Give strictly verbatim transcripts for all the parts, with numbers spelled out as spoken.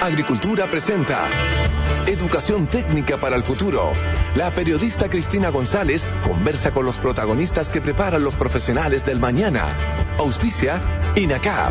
Agricultura presenta Educación Técnica para el Futuro. La periodista Cristina González conversa con los protagonistas que preparan los profesionales del mañana. Auspicia INACAP.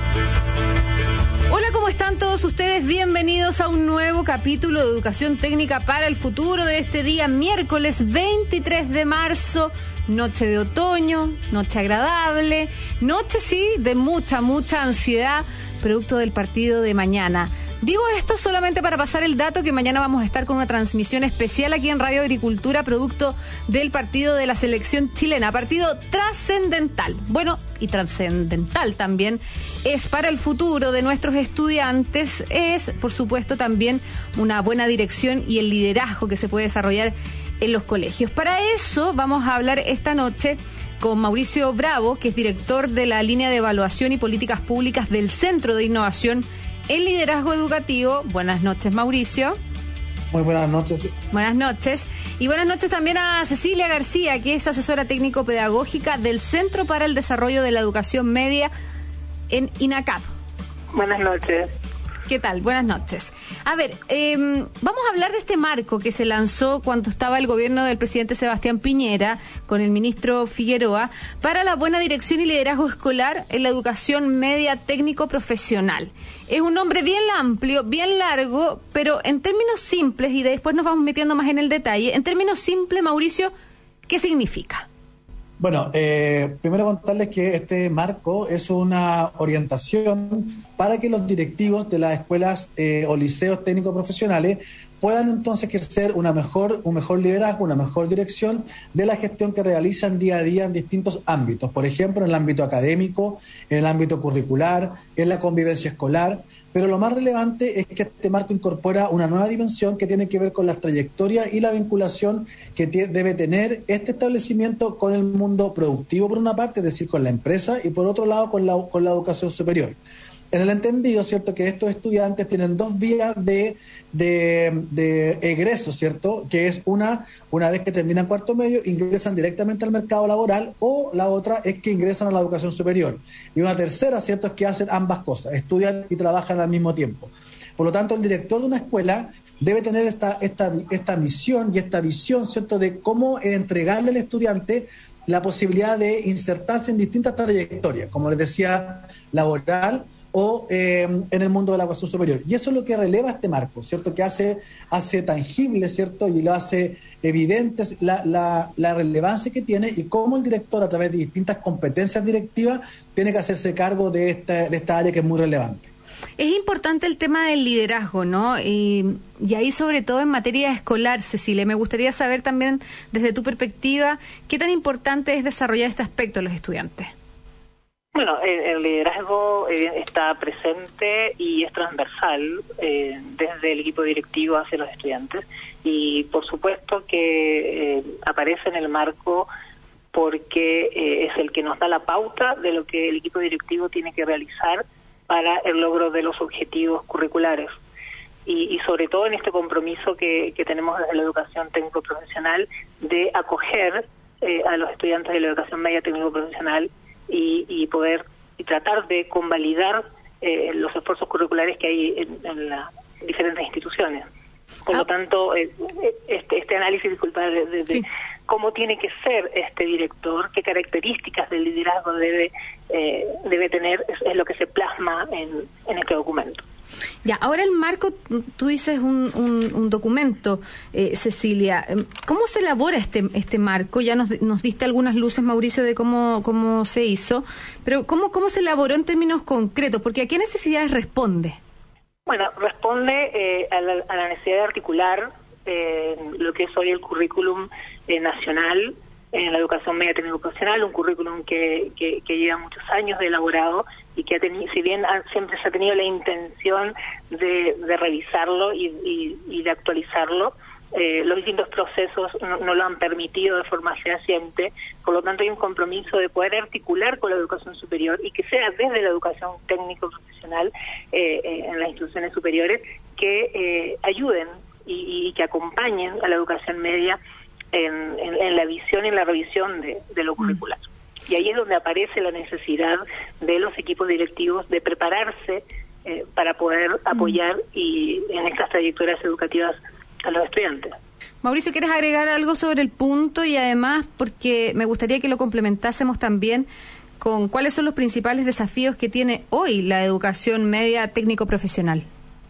Hola, ¿cómo están todos ustedes? Bienvenidos a un nuevo capítulo de Educación Técnica para el Futuro de este día, miércoles veintitrés de marzo. Noche de otoño, noche agradable, noche sí de mucha, mucha ansiedad, producto del partido de mañana. Digo esto solamente para pasar el dato que mañana vamos a estar con una transmisión especial aquí en Radio Agricultura, producto del partido de la selección chilena, partido trascendental. Bueno, y trascendental también es para el futuro de nuestros estudiantes, es por supuesto también una buena dirección y el liderazgo que se puede desarrollar en los colegios. Para eso vamos a hablar esta noche con Mauricio Bravo, que es director de la línea de evaluación y políticas públicas del Centro de Innovación en Liderazgo Educativo. Buenas noches, Mauricio. Muy buenas noches. Buenas noches. Y buenas noches también a Cecilia García, que es asesora técnico-pedagógica del Centro para el Desarrollo de la Educación Media en INACAP. Buenas noches. ¿Qué tal? Buenas noches. A ver, eh, vamos a hablar de este marco que se lanzó cuando estaba el gobierno del presidente Sebastián Piñera con el ministro Figueroa para la buena dirección y liderazgo escolar en la educación media técnico-profesional. Es un nombre bien amplio, bien largo, pero en términos simples, y después nos vamos metiendo más en el detalle, en términos simples, Mauricio, ¿qué significa? Bueno, eh, primero contarles que este marco es una orientación para que los directivos de las escuelas eh, o liceos técnicos profesionales puedan entonces ejercer una mejor, un mejor liderazgo, una mejor dirección de la gestión que realizan día a día en distintos ámbitos. Por ejemplo, en el ámbito académico, en el ámbito curricular, en la convivencia escolar. Pero lo más relevante es que este marco incorpora una nueva dimensión que tiene que ver con las trayectorias y la vinculación que t- debe tener este establecimiento con el mundo productivo, por una parte, es decir, con la empresa, y por otro lado, con la, con la educación superior. En el entendido, ¿cierto?, que estos estudiantes tienen dos vías de, de, de egreso, ¿cierto?, que es una, una vez que terminan cuarto medio, ingresan directamente al mercado laboral, o la otra es que ingresan a la educación superior. Y una tercera, ¿cierto?, es que hacen ambas cosas, estudian y trabajan al mismo tiempo. Por lo tanto, el director de una escuela debe tener esta, esta, esta misión y esta visión, ¿cierto?, de cómo entregarle al estudiante la posibilidad de insertarse en distintas trayectorias, como les decía, laboral, o eh, en el mundo de la educación superior. Y eso es lo que releva este marco, ¿cierto?, que hace, hace tangible, ¿cierto?, y lo hace evidente la, la, la relevancia que tiene y cómo el director, a través de distintas competencias directivas, tiene que hacerse cargo de esta, de esta área que es muy relevante. Es importante el tema del liderazgo, ¿no? Y, y ahí sobre todo en materia escolar, Cecilia, me gustaría saber también desde tu perspectiva, ¿qué tan importante es desarrollar este aspecto en los estudiantes? Bueno, el, el liderazgo eh, está presente y es transversal eh, desde el equipo directivo hacia los estudiantes, y por supuesto que eh, aparece en el marco porque eh, es el que nos da la pauta de lo que el equipo directivo tiene que realizar para el logro de los objetivos curriculares. Y, y sobre todo en este compromiso que, que tenemos desde la educación técnico-profesional de acoger eh, a los estudiantes de la educación media técnico-profesional y, y poder y tratar de convalidar eh, los esfuerzos curriculares que hay en, en las diferentes instituciones. Por ah. lo tanto, eh, este, este análisis, disculpa, de, de, de sí. cómo tiene que ser este director, qué características del liderazgo debe eh, debe tener, es, es lo que se plasma en, en este documento. Ya, ahora el marco, tú dices un, un, un documento, eh, Cecilia. ¿Cómo se elabora este este marco? Ya nos, nos diste algunas luces, Mauricio, de cómo cómo se hizo, pero ¿cómo cómo se elaboró en términos concretos? Porque ¿a qué necesidades responde? Bueno, responde eh, a, la, a la necesidad de articular eh, lo que es hoy el currículum eh, nacional en la educación media técnico-profesional, un currículum que, que, que lleva muchos años de elaborado y que ha tenido, si bien ha, siempre se ha tenido la intención de, de revisarlo y, y, y de actualizarlo, eh, los distintos procesos no, no lo han permitido de forma fehaciente. Por lo tanto, hay un compromiso de poder articular con la educación superior y que sea desde la educación técnico-profesional eh, eh, en las instituciones superiores que eh, ayuden y, y que acompañen a la educación media en, en, en la visión y en la revisión de, de lo curricular. Y ahí es donde aparece la necesidad de los equipos directivos de prepararse eh, para poder apoyar y en estas trayectorias educativas a los estudiantes. Mauricio, ¿quieres agregar algo sobre el punto? Y además, porque me gustaría que lo complementásemos también con cuáles son los principales desafíos que tiene hoy la educación media técnico-profesional.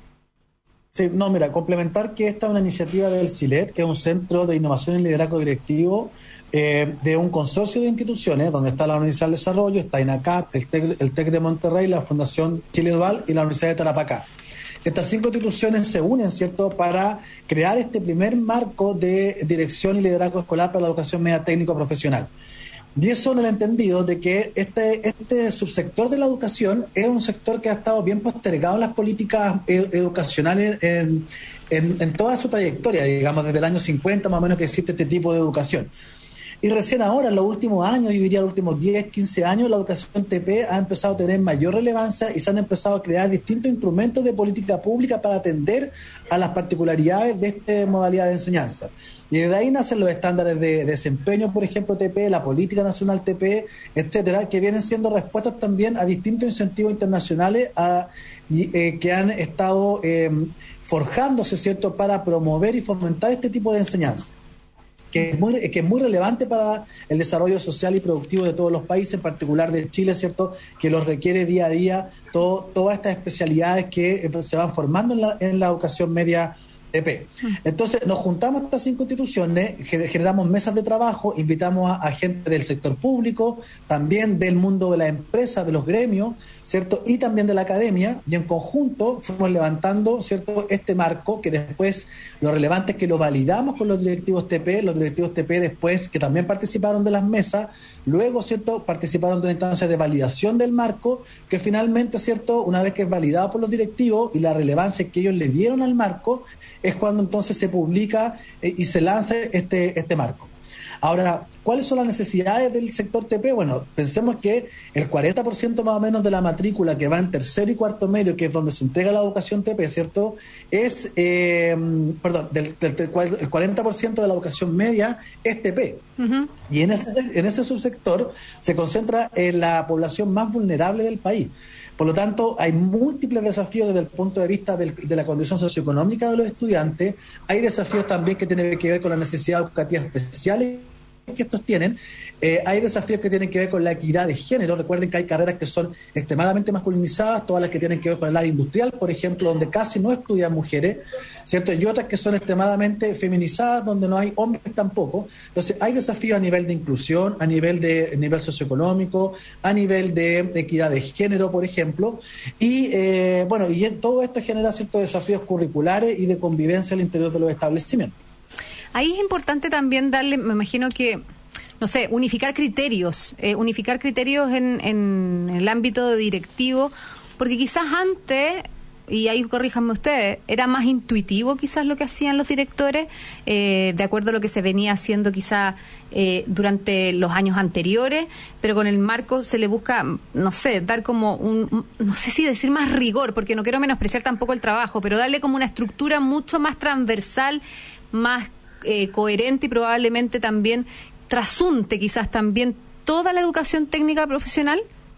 Sí, no, mira, complementar que esta es una iniciativa del CILED, que es un centro de innovación y liderazgo directivo eh, de un consorcio de instituciones, donde está la Universidad del Desarrollo, está INACAP, el TEC, el TEC de Monterrey, la Fundación Chile Dual y la Universidad de Tarapacá. Estas cinco instituciones se unen, ¿cierto?, para crear este primer marco de dirección y liderazgo escolar para la educación media técnico-profesional. Y eso en el entendido de que este, este subsector de la educación es un sector que ha estado bien postergado en las políticas ed- educacionales en, en, en toda su trayectoria, digamos, desde el año cincuenta más o menos que existe este tipo de educación. Y recién ahora, en los últimos años, yo diría los últimos diez, quince años, la educación T P ha empezado a tener mayor relevancia y se han empezado a crear distintos instrumentos de política pública para atender a las particularidades de esta modalidad de enseñanza. Y desde ahí nacen los estándares de desempeño, por ejemplo, T P, la política nacional T P, etcétera, que vienen siendo respuestas también a distintos incentivos internacionales a, y, eh, que han estado eh, forjándose, ¿cierto?, para promover y fomentar este tipo de enseñanza, que es, muy, que es muy relevante para el desarrollo social y productivo de todos los países, en particular de Chile, ¿cierto?, que los requiere día a día todo, todas estas especialidades que se van formando en la, en la educación media T P. Entonces, nos juntamos estas cinco instituciones, generamos mesas de trabajo, invitamos a, a gente del sector público, también del mundo de la empresa, de los gremios, ¿cierto?, y también de la academia, y en conjunto fuimos levantando, ¿cierto?, este marco, que después lo relevante es que lo validamos con los directivos T P, los directivos T P después, que también participaron de las mesas, luego, ¿cierto?, participaron de una instancia de validación del marco, que finalmente, ¿cierto?, una vez que es validado por los directivos y la relevancia que ellos le dieron al marco, es cuando entonces se publica eh, y se lanza este, este marco. Ahora, ¿cuáles son las necesidades del sector T P? Bueno, pensemos que el cuarenta por ciento más o menos de la matrícula que va en tercero y cuarto medio, que es donde se entrega la educación T P, ¿cierto?, es, eh, perdón, del, del, del, el cuarenta por ciento de la educación media es T P. Uh-huh. Y en ese, en ese subsector se concentra en la población más vulnerable del país. Por lo tanto, hay múltiples desafíos desde el punto de vista del, de la condición socioeconómica de los estudiantes. Hay desafíos también que tienen que ver con las necesidades educativas especiales que estos tienen. Eh, hay desafíos que tienen que ver con la equidad de género. Recuerden que hay carreras que son extremadamente masculinizadas, todas las que tienen que ver con el área industrial, por ejemplo, donde casi no estudian mujeres, ¿cierto? Y otras que son extremadamente feminizadas, donde no hay hombres tampoco. Entonces, hay desafíos a nivel de inclusión, a nivel de nivel socioeconómico, a nivel de, de equidad de género, por ejemplo. Y, eh, bueno, y todo esto genera ciertos desafíos curriculares y de convivencia al interior de los establecimientos. Ahí es importante también darle, me imagino que, no sé, unificar criterios, eh, unificar criterios en, en el ámbito directivo, porque quizás antes, y ahí corríjanme ustedes, era más intuitivo quizás lo que hacían los directores, eh, de acuerdo a lo que se venía haciendo quizás eh, durante los años anteriores, pero con el marco se le busca, no sé, dar como un, no sé si decir más rigor, porque no quiero menospreciar tampoco el trabajo, pero darle como una estructura mucho más transversal, más Eh, coherente y probablemente también trasunte quizás también toda la educación técnica profesional?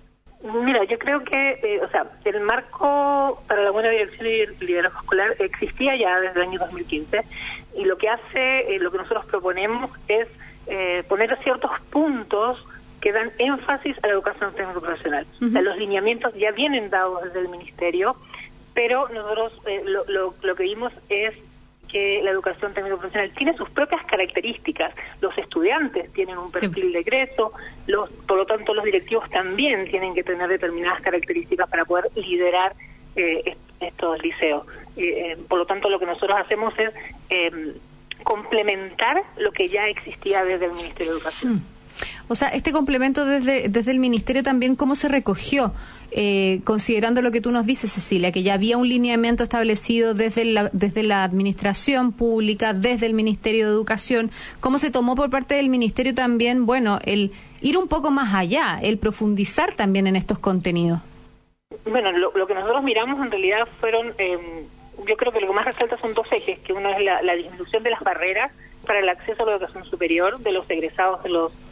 Mira, yo creo que, eh, o sea, el marco para la buena dirección y liderazgo escolar existía ya desde el año dos mil quince, y lo que hace, eh, lo que nosotros proponemos es eh, poner ciertos puntos que dan énfasis a la educación técnico profesional. Uh-huh. O sea, los lineamientos ya vienen dados desde el ministerio, pero nosotros eh, lo, lo, lo que vimos es que la educación técnico profesional tiene sus propias características. Los estudiantes tienen un perfil sí. de egreso, los, por lo tanto los directivos también tienen que tener determinadas características para poder liderar eh, estos liceos. Eh, por lo tanto, lo que nosotros hacemos es eh, complementar lo que ya existía desde el Ministerio de Educación. Mm. O sea, este complemento desde, desde el Ministerio también, ¿cómo se recogió? Eh, considerando lo que tú nos dices, Cecilia, que ya había un lineamiento establecido desde la, desde la administración pública, desde el Ministerio de Educación, ¿cómo se tomó por parte del Ministerio también, bueno, el ir un poco más allá, el profundizar también en estos contenidos? Bueno, lo, lo que nosotros miramos en realidad fueron, eh, yo creo que lo que más resalta son dos ejes, que uno es la, la disminución de las barreras para el acceso a la educación superior de los egresados de los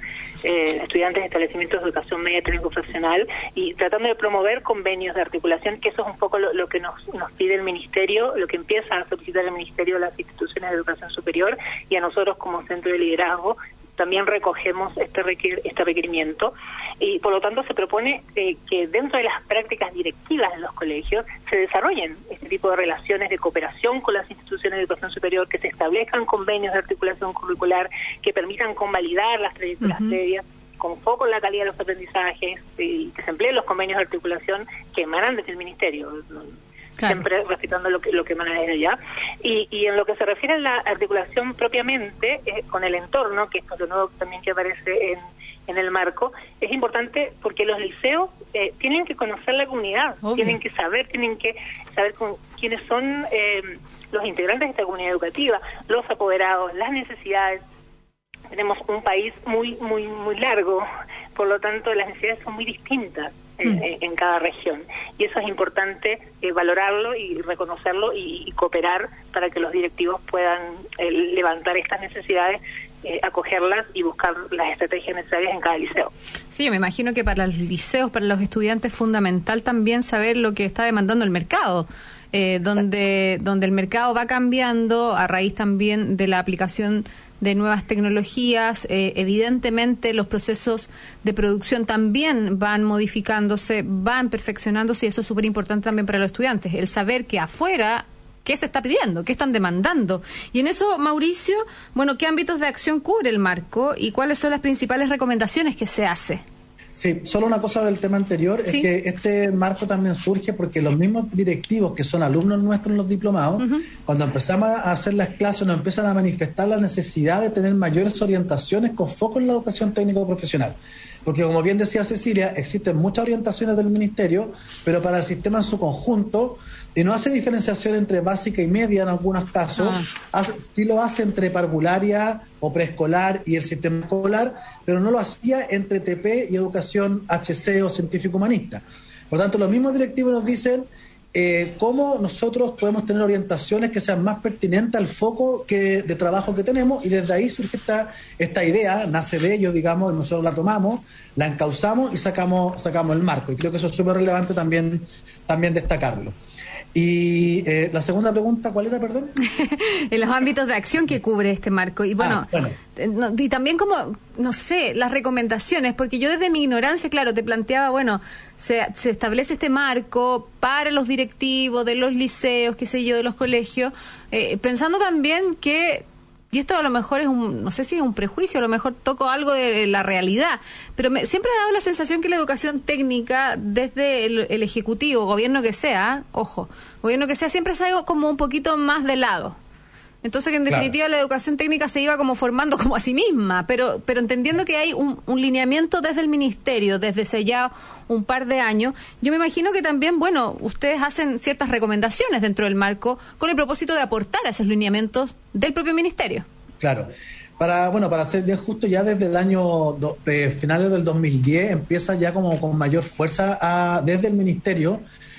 eh, estudiantes de establecimientos de educación media técnico profesional y tratando de promover convenios de articulación, que eso es un poco lo, lo que nos, nos pide el Ministerio, lo que empieza a solicitar el Ministerio a las instituciones de educación superior, y a nosotros como centro de liderazgo también recogemos este requer este requerimiento, y por lo tanto se propone eh, que dentro de las prácticas directivas en los colegios se desarrollen este tipo de relaciones de cooperación con las instituciones de educación superior, que se establezcan convenios de articulación curricular que permitan convalidar las trayectorias uh-huh. previas con foco en la calidad de los aprendizajes, y que se empleen los convenios de articulación que emanan desde el Ministerio. Claro. Siempre respetando lo que lo que emana desde allá. Y, y en lo que se refiere a la articulación propiamente eh, con el entorno, que esto es lo nuevo también que aparece en, en el marco, es importante porque los liceos eh, tienen que conocer la comunidad, Obvio. tienen que saber, tienen que saber con, quiénes son eh, los integrantes de esta comunidad educativa, los apoderados, las necesidades. Tenemos un país muy, muy, muy largo, por lo tanto las necesidades son muy distintas en, mm. en cada región, y eso es importante eh, valorarlo y reconocerlo y, y cooperar para que los directivos puedan eh, levantar estas necesidades, eh, acogerlas y buscar las estrategias necesarias en cada liceo. Sí, yo me imagino que para los liceos, para los estudiantes, es fundamental también saber lo que está demandando el mercado. Eh, donde donde el mercado va cambiando a raíz también de la aplicación de nuevas tecnologías. Eh, evidentemente los procesos de producción también van modificándose, van perfeccionándose, y eso es súper importante también para los estudiantes, el saber que afuera qué se está pidiendo, qué están demandando. Y en eso, Mauricio, bueno, ¿qué ámbitos de acción cubre el marco y cuáles son las principales recomendaciones que se hace? Sí, solo una cosa del tema anterior, ¿Sí? es que este marco también surge porque los mismos directivos que son alumnos nuestros en los diplomados, uh-huh. cuando empezamos a hacer las clases nos empiezan a manifestar la necesidad de tener mayores orientaciones con foco en la educación técnico-profesional. Porque como bien decía Cecilia, existen muchas orientaciones del Ministerio, pero para el sistema en su conjunto, y no hace diferenciación entre básica y media en algunos casos, ah. hace, sí lo hace entre parvularia o preescolar y el sistema escolar, pero no lo hacía entre T P y educación H C o científico-humanista. Por tanto, los mismos directivos nos dicen eh, cómo nosotros podemos tener orientaciones que sean más pertinentes al foco que, de trabajo que tenemos, y desde ahí surge esta, esta idea, nace de ellos, digamos, y nosotros la tomamos, la encauzamos y sacamos, sacamos el marco. Y creo que eso es súper relevante también, también destacarlo. Y eh, la segunda pregunta, ¿cuál era, perdón? En los ámbitos de acción que cubre este marco. Y bueno, ah, bueno. Eh, no, y también como, no sé, las recomendaciones, porque yo desde mi ignorancia, claro, te planteaba, bueno, se, se establece este marco para los directivos de los liceos, qué sé yo, de los colegios, eh, pensando también que, y esto a lo mejor es un, no sé si es un prejuicio, a lo mejor toco algo de la realidad, pero me, siempre ha dado la sensación que la educación técnica, desde el, el Ejecutivo, gobierno que sea, ojo, gobierno que sea, siempre se ha ido como un poquito más de lado. Entonces, que en definitiva, claro, la educación técnica se iba como formando como a sí misma, pero pero entendiendo que hay un, un lineamiento desde el Ministerio, desde hace ya un par de años, yo me imagino que también, bueno, ustedes hacen ciertas recomendaciones dentro del marco con el propósito de aportar a esos lineamientos del propio Ministerio. Claro. Para, bueno, para ser bien justo, ya desde el año, do, eh, finales del dos mil diez, empieza ya como con mayor fuerza a, desde el Ministerio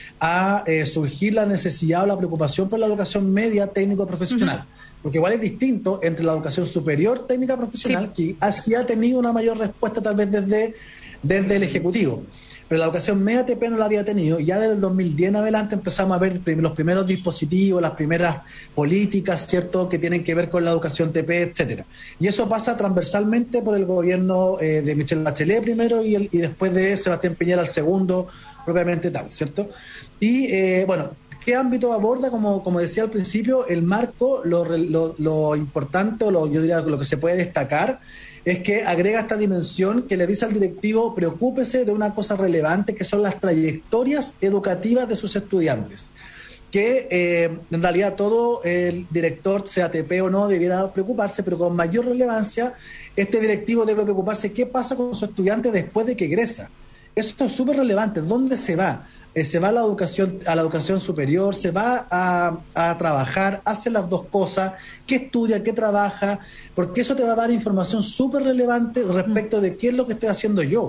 a eh, surgir la necesidad o la preocupación por la educación media técnico-profesional. Uh-huh. Porque igual es distinto entre la educación superior técnica-profesional, sí, que así ha tenido una mayor respuesta tal vez desde, desde el Ejecutivo. Pero la educación media T P no la había tenido, y ya desde el dos mil diez en adelante empezamos a ver los primeros dispositivos, las primeras políticas, ¿cierto?, que tienen que ver con la educación T P, etcétera. Y eso pasa transversalmente por el gobierno eh, de Michelle Bachelet primero y, el, y después de Sebastián Piñera al segundo, propiamente tal, ¿cierto? Y eh, bueno, ¿qué ámbito aborda? Como, como decía al principio, el marco, lo, lo, lo importante, o lo, yo diría lo que se puede destacar, es que agrega esta dimensión que le dice al directivo: preocúpese de una cosa relevante, que son las trayectorias educativas de sus estudiantes. Que eh, en realidad todo el director, sea T P o no, debiera preocuparse, pero con mayor relevancia, este directivo debe preocuparse qué pasa con su estudiante después de que egresa. Eso es súper relevante. ¿Dónde se va? Eh, se va a la educación, a la educación superior, se va a, a trabajar, hace las dos cosas, qué estudia, qué trabaja, porque eso te va a dar información súper relevante respecto de qué es lo que estoy haciendo yo.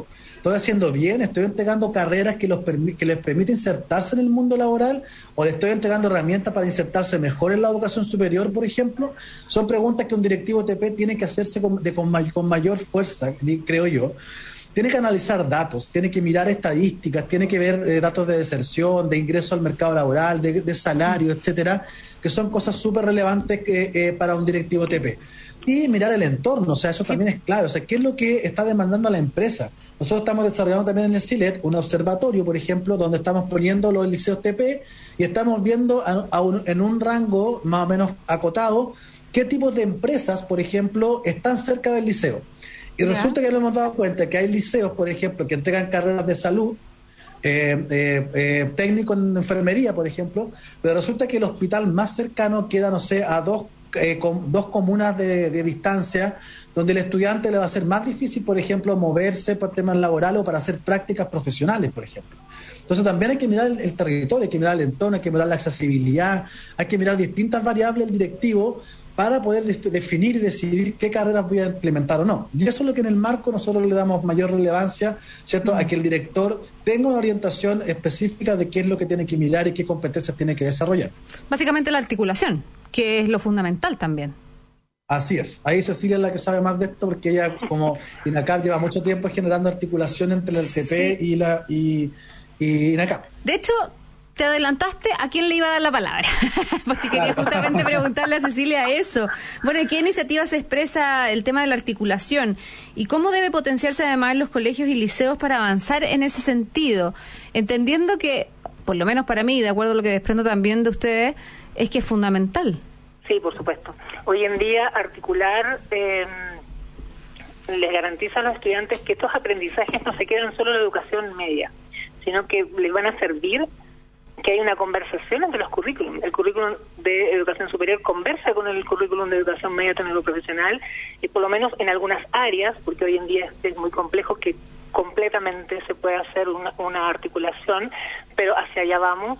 estoy haciendo bien? ¿Estoy entregando carreras que, los permi- que les permiten insertarse en el mundo laboral? ¿O le estoy entregando herramientas para insertarse mejor en la educación superior, por ejemplo? Son preguntas que un directivo T P tiene que hacerse con, de, con, may- con mayor fuerza, creo yo. Tiene que analizar datos, tiene que mirar estadísticas, tiene que ver eh, datos de deserción, de ingreso al mercado laboral, de, de salario, etcétera, que son cosas súper relevantes que, eh, para un directivo T P. Y mirar el entorno, o sea, eso también es clave. O sea, ¿qué es lo que está demandando a la empresa? Nosotros estamos desarrollando también en el CILET un observatorio, por ejemplo, donde estamos poniendo los liceos T P y estamos viendo a, a un, en un rango más o menos acotado qué tipos de empresas, por ejemplo, están cerca del liceo. Y yeah. resulta que nos hemos dado cuenta que hay liceos, por ejemplo, que entregan carreras de salud, eh, eh, eh, técnico en enfermería, por ejemplo, pero resulta que el hospital más cercano queda, no sé, a dos, eh, com, dos comunas de, de distancia, donde el estudiante le va a ser más difícil, por ejemplo, moverse por temas laborales o para hacer prácticas profesionales, por ejemplo. Entonces también hay que mirar el, el territorio, hay que mirar el entorno, hay que mirar la accesibilidad, hay que mirar distintas variables del directivo para poder de- definir y decidir qué carreras voy a implementar o no. Y eso es lo que en el marco nosotros le damos mayor relevancia, ¿cierto?, a que el director tenga una orientación específica de qué es lo que tiene que mirar y qué competencias tiene que desarrollar. Básicamente la articulación, que es lo fundamental también. Así es. Ahí Cecilia es la que sabe más de esto, porque ella, como INACAP, lleva mucho tiempo generando articulación entre el T P sí. y la y, y INACAP. De hecho, te adelantaste a quién le iba a dar la palabra, porque quería justamente preguntarle a Cecilia eso. Bueno, ¿en qué iniciativa se expresa el tema de la articulación? ¿Y cómo debe potenciarse además en los colegios y liceos para avanzar en ese sentido? Entendiendo que, por lo menos para mí, de acuerdo a lo que desprendo también de ustedes, es que es fundamental. Sí, por supuesto. Hoy en día, articular eh, les garantiza a los estudiantes que estos aprendizajes no se quedan solo en la educación media, sino que les van a servir, que hay una conversación entre los currículums. El currículum de educación superior conversa con el currículum de educación media técnico profesional, y por lo menos en algunas áreas, porque hoy en día es, es muy complejo que completamente se pueda hacer una, una articulación, pero hacia allá vamos.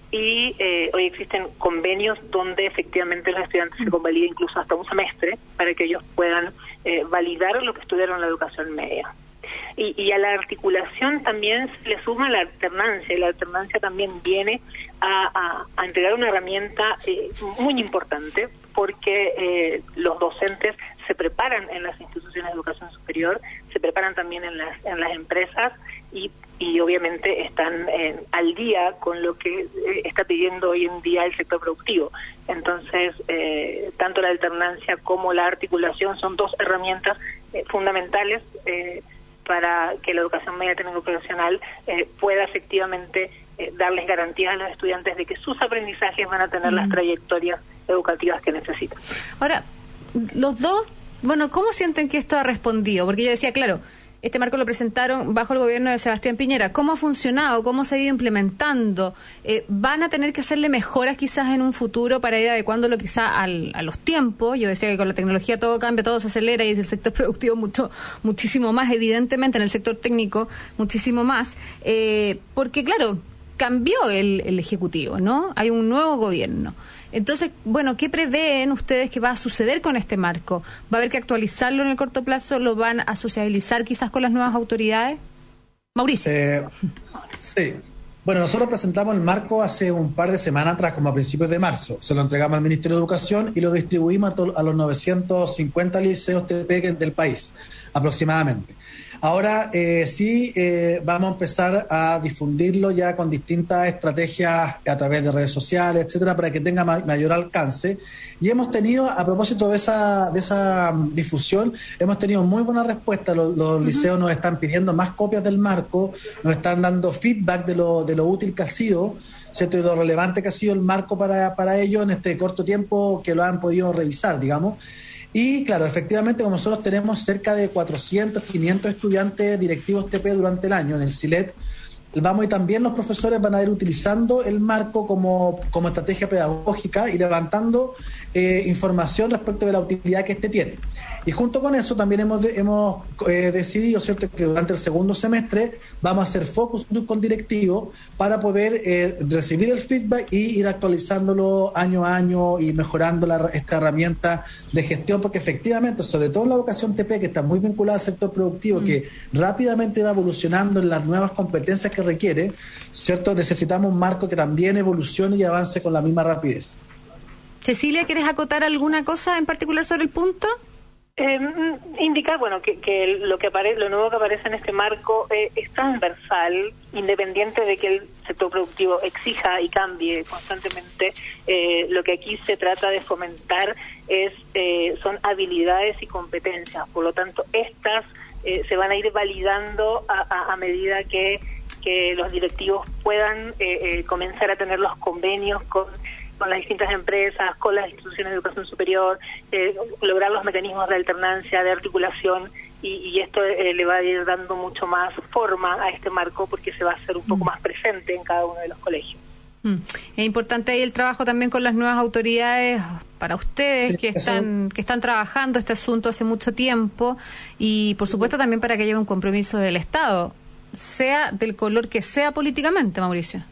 Y eh, hoy existen convenios donde efectivamente los estudiantes se convalida incluso hasta un semestre para que ellos puedan eh, validar lo que estudiaron en la educación media. Y, y a la articulación también se le suma la alternancia, y la alternancia también viene a, a, a entregar una herramienta eh, muy importante, porque eh, los docentes se preparan en las instituciones de educación superior, se preparan también en las, en las empresas, y y obviamente están eh, al día con lo que eh, está pidiendo hoy en día el sector productivo. Entonces, eh, tanto la alternancia como la articulación son dos herramientas eh, fundamentales eh, para que la educación media técnico profesional eh, pueda efectivamente eh, darles garantías a los estudiantes de que sus aprendizajes van a tener mm. las trayectorias educativas que necesitan. Ahora, los dos, bueno, ¿cómo sienten que esto ha respondido? Porque yo decía, claro, este marco lo presentaron bajo el gobierno de Sebastián Piñera. ¿Cómo ha funcionado? ¿Cómo se ha ido implementando? Eh, ¿Van a tener que hacerle mejoras quizás en un futuro para ir adecuándolo quizás al, a los tiempos? Yo decía que con la tecnología todo cambia, todo se acelera, y es el sector productivo mucho, muchísimo más, evidentemente, en el sector técnico muchísimo más. Eh, porque, claro, cambió el, el Ejecutivo, ¿no? Hay un nuevo gobierno. Entonces, bueno, ¿qué prevén ustedes que va a suceder con este marco? ¿Va a haber que actualizarlo en el corto plazo? ¿Lo van a sociabilizar quizás con las nuevas autoridades? Mauricio. Eh, sí. Bueno, nosotros presentamos el marco hace un par de semanas atrás, como a principios de marzo. Se lo entregamos al Ministerio de Educación y lo distribuimos a, to- a los novecientos cincuenta liceos T P del país, aproximadamente. Ahora eh, sí eh, vamos a empezar a difundirlo ya con distintas estrategias a través de redes sociales, etcétera, para que tenga ma- mayor alcance. Y hemos tenido, a propósito de esa de esa um, difusión, hemos tenido muy buena respuesta. Los, los uh-huh. liceos nos están pidiendo más copias del marco, nos están dando feedback de lo de lo útil que ha sido, ¿cierto?, y lo relevante que ha sido el marco para, para ellos en este corto tiempo que lo han podido revisar, digamos. Y claro, efectivamente, como nosotros tenemos cerca de cuatrocientos, quinientos estudiantes directivos T P durante el año en el CILET, vamos y también los profesores van a ir utilizando el marco como, como estrategia pedagógica y levantando eh, información respecto de la utilidad que este tiene. Y junto con eso también hemos, de, hemos eh, decidido, ¿cierto?, que durante el segundo semestre vamos a hacer focus group con directivos para poder eh, recibir el feedback y ir actualizándolo año a año y mejorando la, esta herramienta de gestión, porque efectivamente, sobre todo en la educación T P, que está muy vinculada al sector productivo, mm. que rápidamente va evolucionando en las nuevas competencias que requiere, ¿cierto?, necesitamos un marco que también evolucione y avance con la misma rapidez. Cecilia, ¿quieres acotar alguna cosa en particular sobre el punto? Eh, indicar, bueno, que, que lo que aparece, lo nuevo que aparece en este marco eh, es transversal, independiente de que el sector productivo exija y cambie constantemente. Eh, lo que aquí se trata de fomentar es eh, son habilidades y competencias. Por lo tanto, estas eh, se van a ir validando a, a, a medida que, que los directivos puedan eh, eh, comenzar a tener los convenios con con las distintas empresas, con las instituciones de educación superior, eh, lograr los mecanismos de alternancia, de articulación, y, y esto eh, le va a ir dando mucho más forma a este marco porque se va a hacer un poco más presente en cada uno de los colegios. Mm. Es importante ahí el trabajo también con las nuevas autoridades para ustedes, sí, que están eso... que están trabajando este asunto hace mucho tiempo, y por supuesto también para que lleve un compromiso del Estado, sea del color que sea políticamente, Mauricio.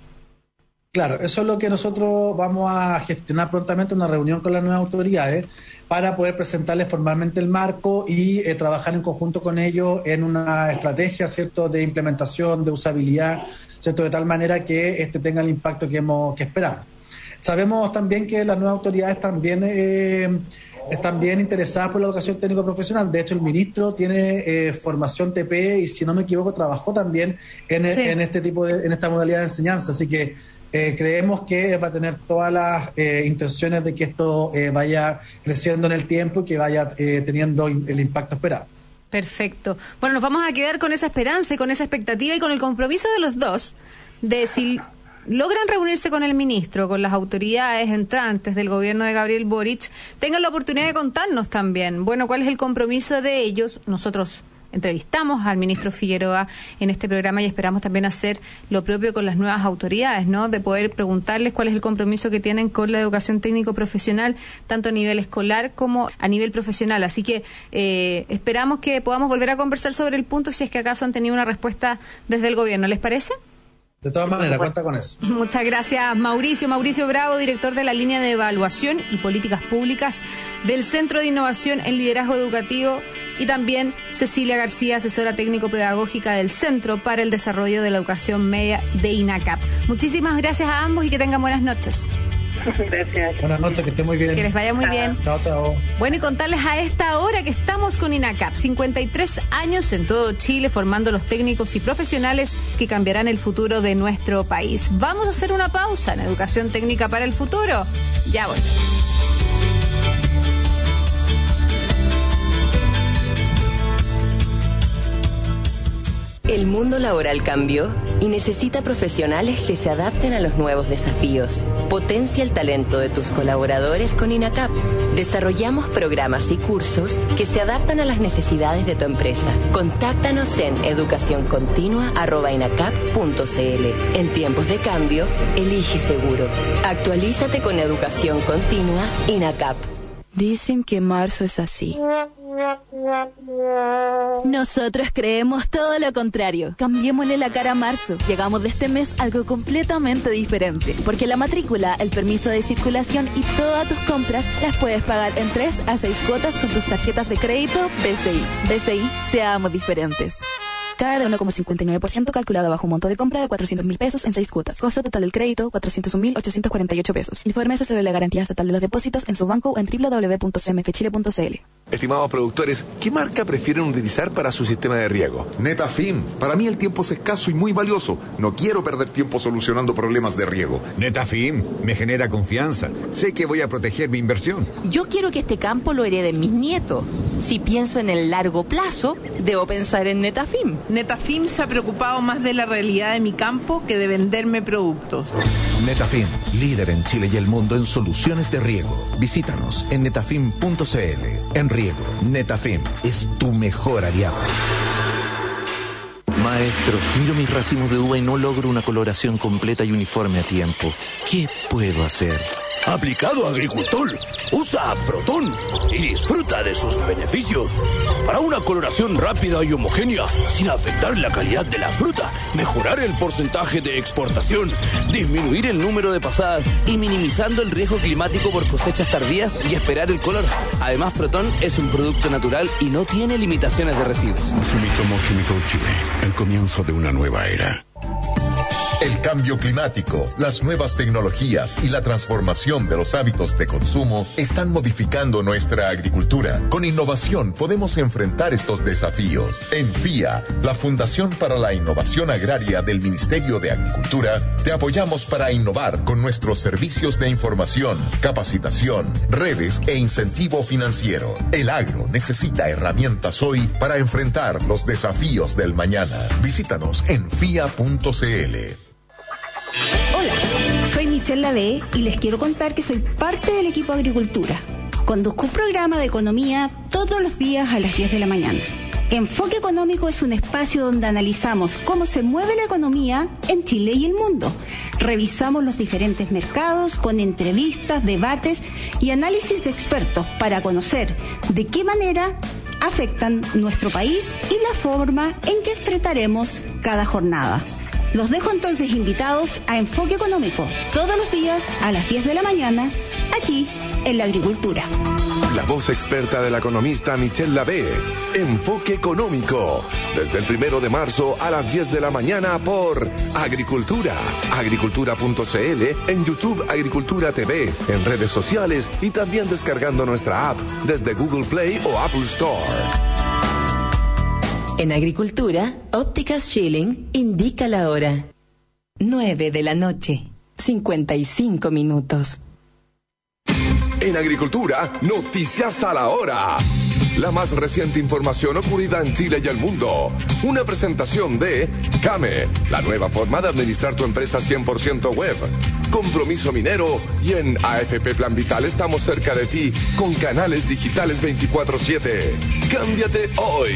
Claro, eso es lo que nosotros vamos a gestionar prontamente, una reunión con las nuevas autoridades para poder presentarles formalmente el marco y eh, trabajar en conjunto con ellos en una estrategia, ¿cierto?, de implementación, de usabilidad, ¿cierto?, de tal manera que este tenga el impacto que hemos que esperamos. Sabemos también que las nuevas autoridades también eh, están bien interesadas por la educación técnico profesional. De hecho, el ministro tiene eh, formación T P y, si no me equivoco, trabajó también en, sí. en este tipo de, en esta modalidad de enseñanza. Así que Eh, creemos que va a tener todas las eh, intenciones de que esto eh, vaya creciendo en el tiempo y que vaya eh, teniendo el impacto esperado. Perfecto. Bueno, nos vamos a quedar con esa esperanza y con esa expectativa y con el compromiso de los dos de si logran reunirse con el ministro, con las autoridades entrantes del gobierno de Gabriel Boric, tengan la oportunidad de contarnos también, bueno, cuál es el compromiso de ellos. Nosotros entrevistamos al ministro Figueroa en este programa y esperamos también hacer lo propio con las nuevas autoridades, ¿no?, de poder preguntarles cuál es el compromiso que tienen con la educación técnico profesional, tanto a nivel escolar como a nivel profesional. Así que eh, esperamos que podamos volver a conversar sobre el punto si es que acaso han tenido una respuesta desde el gobierno. ¿Les parece? De todas maneras, cuenta con eso. Muchas gracias, Mauricio. Mauricio Bravo, director de la línea de evaluación y políticas públicas del Centro de Innovación en Liderazgo Educativo, y también Cecilia García, asesora técnico-pedagógica del Centro para el Desarrollo de la Educación Media de INACAP. Muchísimas gracias a ambos y que tengan buenas noches. Gracias. Buenas noches, que estén muy bien. Que les vaya muy bien. Chao, chao. Bueno, y contarles a esta hora que estamos con INACAP, cincuenta y tres años en todo Chile, formando los técnicos y profesionales que cambiarán el futuro de nuestro país. Vamos a hacer una pausa en Educación Técnica para el Futuro. Ya voy. El mundo laboral cambió y necesita profesionales que se adapten a los nuevos desafíos. Potencia el talento de tus colaboradores con INACAP. Desarrollamos programas y cursos que se adaptan a las necesidades de tu empresa. Contáctanos en educación continua arroba inacap punto cl. En tiempos de cambio, elige seguro. Actualízate con Educación Continua INACAP. Dicen que marzo es así. Nosotros creemos todo lo contrario. Cambiémosle la cara a marzo. Llegamos de este mes algo completamente diferente. Porque la matrícula, el permiso de circulación y todas tus compras las puedes pagar en tres a seis cuotas con tus tarjetas de crédito B C I. B C I, seamos diferentes. Cada de uno coma cincuenta y nueve por ciento calculado bajo un monto de compra de cuatrocientos mil pesos en seis cuotas. Costo total del crédito, cuatrocientos un mil ochocientos cuarenta y ocho pesos. Infórmese sobre la garantía estatal de los depósitos en su banco o en doble u doble u doble u punto c m f chile punto c l. Estimados productores, ¿qué marca prefieren utilizar para su sistema de riego? Netafim. Para mí el tiempo es escaso y muy valioso. No quiero perder tiempo solucionando problemas de riego. Netafim me genera confianza. Sé que voy a proteger mi inversión. Yo quiero que este campo lo hereden mis nietos. Si pienso en el largo plazo, debo pensar en Netafim. Netafim se ha preocupado más de la realidad de mi campo que de venderme productos. Netafim, líder en Chile y el mundo en soluciones de riego. Visítanos en netafim punto c l. En riego, Netafim es tu mejor aliado. Maestro, miro mis racimos de uva y no logro una coloración completa y uniforme a tiempo. ¿Qué puedo hacer? Aplicado agricultor, usa Proton y disfruta de sus beneficios. Para una coloración rápida y homogénea, sin afectar la calidad de la fruta, mejorar el porcentaje de exportación, disminuir el número de pasadas y minimizando el riesgo climático por cosechas tardías y esperar el color. Además, Proton es un producto natural y no tiene limitaciones de residuos. Sumitomo Chemical Chile, el comienzo de una nueva era. El cambio climático, las nuevas tecnologías y la transformación de los hábitos de consumo están modificando nuestra agricultura. Con innovación podemos enfrentar estos desafíos. En F I A, la Fundación para la Innovación Agraria del Ministerio de Agricultura, te apoyamos para innovar con nuestros servicios de información, capacitación, redes e incentivo financiero. El agro necesita herramientas hoy para enfrentar los desafíos del mañana. Visítanos en fia punto c l. Hola, soy Michelle Lavey y les quiero contar que soy parte del equipo Agricultura. Conduzco un programa de economía todos los días a las diez de la mañana. Enfoque Económico es un espacio donde analizamos cómo se mueve la economía en Chile y el mundo. Revisamos los diferentes mercados con entrevistas, debates y análisis de expertos para conocer de qué manera afectan nuestro país y la forma en que enfrentaremos cada jornada. Los dejo entonces invitados a Enfoque Económico, todos los días a las diez de la mañana, aquí en La Agricultura. La voz experta de la economista Michelle Lavey. Enfoque Económico. Desde el primero de marzo a las diez de la mañana por Agricultura. Agricultura punto c l, en YouTube Agricultura T V, en redes sociales y también descargando nuestra app desde Google Play o Apple Store. En Agricultura, Ópticas Schilling indica la hora. nueve de la noche, cincuenta y cinco minutos. En Agricultura, noticias a la hora. La más reciente información ocurrida en Chile y el mundo. Una presentación de CAME, la nueva forma de administrar tu empresa cien por ciento web. Compromiso Minero y en A F P Plan Vital estamos cerca de ti con canales digitales veinticuatro siete. Cámbiate hoy.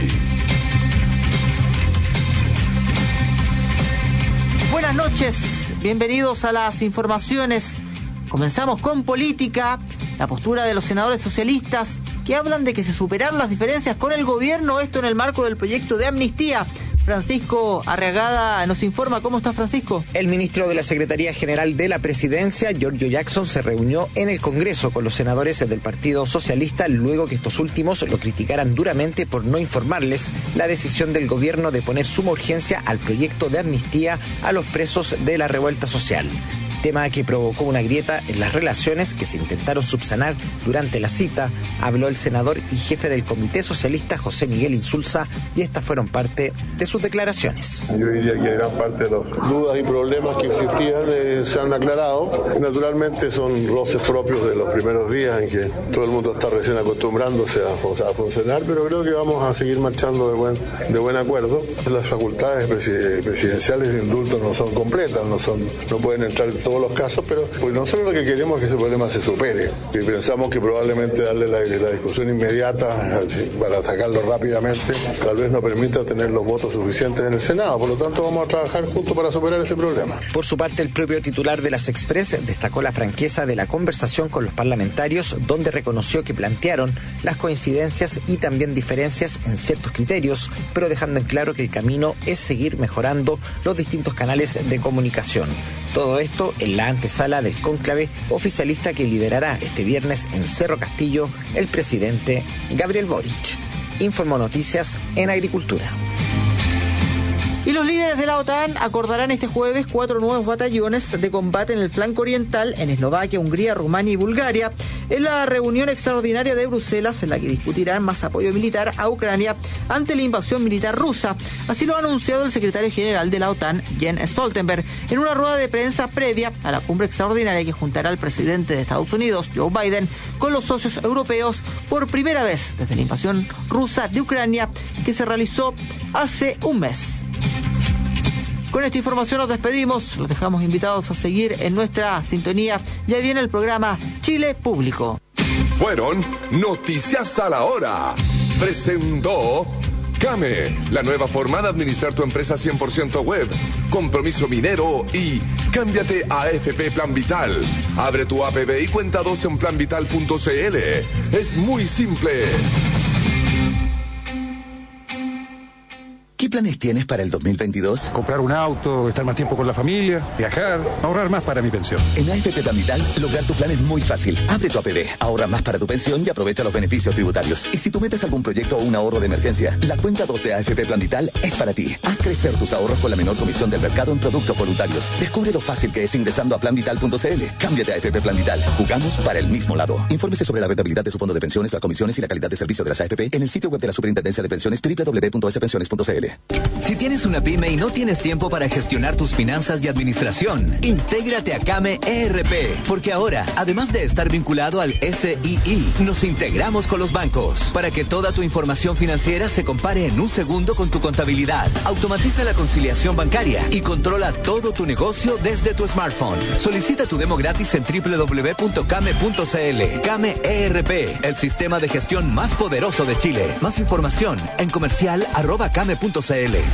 Buenas noches, bienvenidos a las informaciones. Comenzamos con política, la postura de los senadores socialistas que hablan de que se superaron las diferencias con el gobierno, esto en el marco del proyecto de amnistía. Francisco Arriagada nos informa. ¿Cómo está, Francisco? El ministro de la Secretaría General de la Presidencia, Giorgio Jackson, se reunió en el Congreso con los senadores del Partido Socialista luego que estos últimos lo criticaran duramente por no informarles la decisión del gobierno de poner suma urgencia al proyecto de amnistía a los presos de la revuelta social. Tema que provocó una grieta en las relaciones que se intentaron subsanar durante la cita. Habló el senador y jefe del Comité Socialista, José Miguel Insulza, y estas fueron parte de sus declaraciones. Yo diría que gran parte de las dudas y problemas que existían eh, se han aclarado. Naturalmente son roces propios de los primeros días en que todo el mundo está recién acostumbrándose a, a funcionar, pero creo que vamos a seguir marchando de buen, de buen acuerdo. Las facultades presidenciales de indulto no son completas, no, son, no pueden entrar en todo los casos, pero pues nosotros lo que queremos es que ese problema se supere y pensamos que probablemente darle la, la discusión inmediata para atacarlo rápidamente tal vez no permita tener los votos suficientes en el Senado, por lo tanto vamos a trabajar juntos para superar ese problema. Por su parte, el propio titular de las Express destacó la franqueza de la conversación con los parlamentarios, donde reconoció que plantearon las coincidencias y también diferencias en ciertos criterios, pero dejando en claro que el camino es seguir mejorando los distintos canales de comunicación. Todo esto en la antesala del cónclave oficialista que liderará este viernes en Cerro Castillo el presidente Gabriel Boric. Informó Noticias en Agricultura. Y los líderes de la OTAN acordarán este jueves cuatro nuevos batallones de combate en el flanco oriental, en Eslovaquia, Hungría, Rumania y Bulgaria, en la reunión extraordinaria de Bruselas, en la que discutirán más apoyo militar a Ucrania ante la invasión militar rusa. Así lo ha anunciado el secretario general de la OTAN, Jens Stoltenberg, en una rueda de prensa previa a la cumbre extraordinaria que juntará al presidente de Estados Unidos, Joe Biden, con los socios europeos por primera vez desde la invasión rusa de Ucrania, que se realizó hace un mes. Con esta información nos despedimos, los dejamos invitados a seguir en nuestra sintonía. Ya viene el programa Chile Público. Fueron Noticias a la Hora. Presentó Came, la nueva forma de administrar tu empresa cien por ciento web. Compromiso minero y cámbiate a A F P Plan Vital. Abre tu A P B y cuenta dos en plan vital punto c l. Es muy simple. ¿Qué planes tienes para el dos mil veintidós? Comprar un auto, estar más tiempo con la familia, viajar, ahorrar más para mi pensión. En A F P Plan Vital, lograr tu plan es muy fácil. Abre tu A P B, ahorra más para tu pensión y aprovecha los beneficios tributarios. Y si tú metes algún proyecto o un ahorro de emergencia, la cuenta dos de A F P Plan Vital es para ti. Haz crecer tus ahorros con la menor comisión del mercado en productos voluntarios. Descubre lo fácil que es ingresando a plan vital punto c l. Cámbiate a A F P Plan Vital. Jugamos para el mismo lado. Infórmese sobre la rentabilidad de su fondo de pensiones, las comisiones y la calidad de servicio de las A F P en el sitio web de la Superintendencia de Pensiones doble u doble u doble u punto s pensiones punto c l. Si tienes una pyme y no tienes tiempo para gestionar tus finanzas y administración, intégrate a Came E R P, porque ahora, además de estar vinculado al S I I, nos integramos con los bancos para que toda tu información financiera se compare en un segundo con tu contabilidad. Automatiza la conciliación bancaria y controla todo tu negocio desde tu smartphone. Solicita tu demo gratis en doble u doble u doble u punto came punto c l. Came E R P, el sistema de gestión más poderoso de Chile. Más información en comercial arroba came punto c l.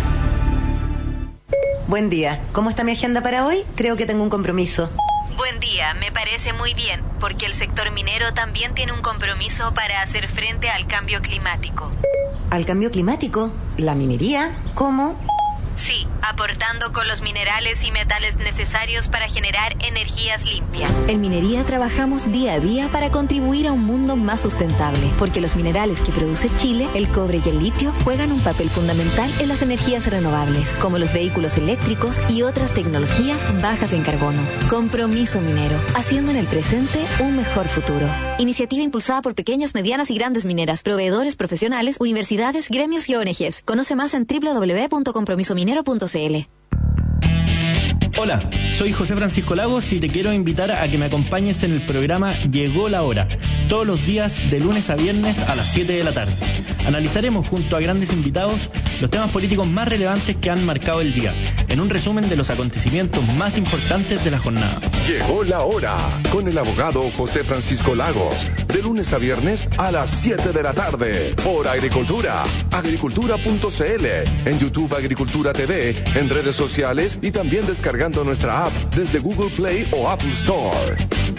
Buen día. ¿Cómo está mi agenda para hoy? Creo que tengo un compromiso. Buen día, me parece muy bien, porque el sector minero también tiene un compromiso para hacer frente al cambio climático. ¿Al cambio climático? ¿La minería? ¿Cómo? Sí, aportando con los minerales y metales necesarios para generar energías limpias. En minería trabajamos día a día para contribuir a un mundo más sustentable, porque los minerales que produce Chile, el cobre y el litio, juegan un papel fundamental en las energías renovables, como los vehículos eléctricos y otras tecnologías bajas en carbono. Compromiso minero, haciendo en el presente un mejor futuro. Iniciativa impulsada por pequeñas, medianas y grandes mineras, proveedores profesionales, universidades, gremios y O N Ges. Conoce más en doble u doble u doble u punto compromiso minero punto c l. Hola, soy José Francisco Lagos y te quiero invitar a que me acompañes en el programa Llegó la Hora, todos los días de lunes a viernes a las siete de la tarde. Analizaremos junto a grandes invitados los temas políticos más relevantes que han marcado el día, en un resumen de los acontecimientos más importantes de la jornada. Llegó la hora con el abogado José Francisco Lagos, de lunes a viernes a las siete de la tarde, por Agricultura, agricultura punto c l, en YouTube Agricultura T V, en redes sociales y también descargando nuestra app desde Google Play o Apple Store.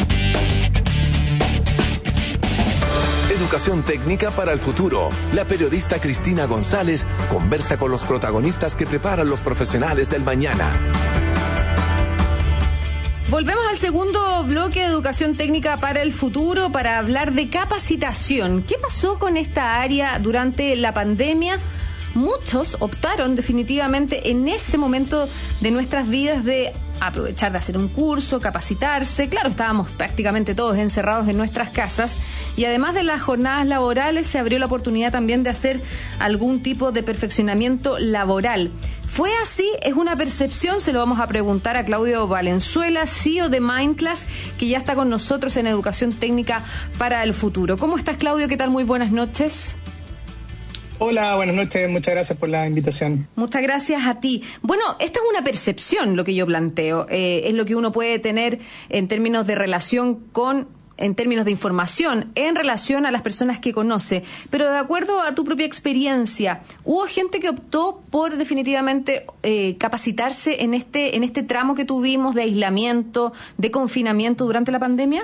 Educación técnica para el futuro. La periodista Cristina González conversa con los protagonistas que preparan los profesionales del mañana. Volvemos al segundo bloque de Educación Técnica para el Futuro para hablar de capacitación. ¿Qué pasó con esta área durante la pandemia? Muchos optaron definitivamente en ese momento de nuestras vidas de aprovechar de hacer un curso, capacitarse. Claro, estábamos prácticamente todos encerrados en nuestras casas y además de las jornadas laborales se abrió la oportunidad también de hacer algún tipo de perfeccionamiento laboral. ¿Fue así? ¿Es una percepción? Se lo vamos a preguntar a Claudio Valenzuela, C E O de Mindclass, que ya está con nosotros en Educación Técnica para el Futuro. ¿Cómo estás, Claudio? ¿Qué tal? Muy buenas noches. Hola, buenas noches, muchas gracias por la invitación. Muchas gracias a ti. Bueno, esta es una percepción lo que yo planteo, eh, es lo que uno puede tener en términos de relación con, en términos de información, en relación a las personas que conoce, pero de acuerdo a tu propia experiencia, ¿hubo gente que optó por definitivamente eh, capacitarse en este, en este tramo que tuvimos de aislamiento, de confinamiento durante la pandemia?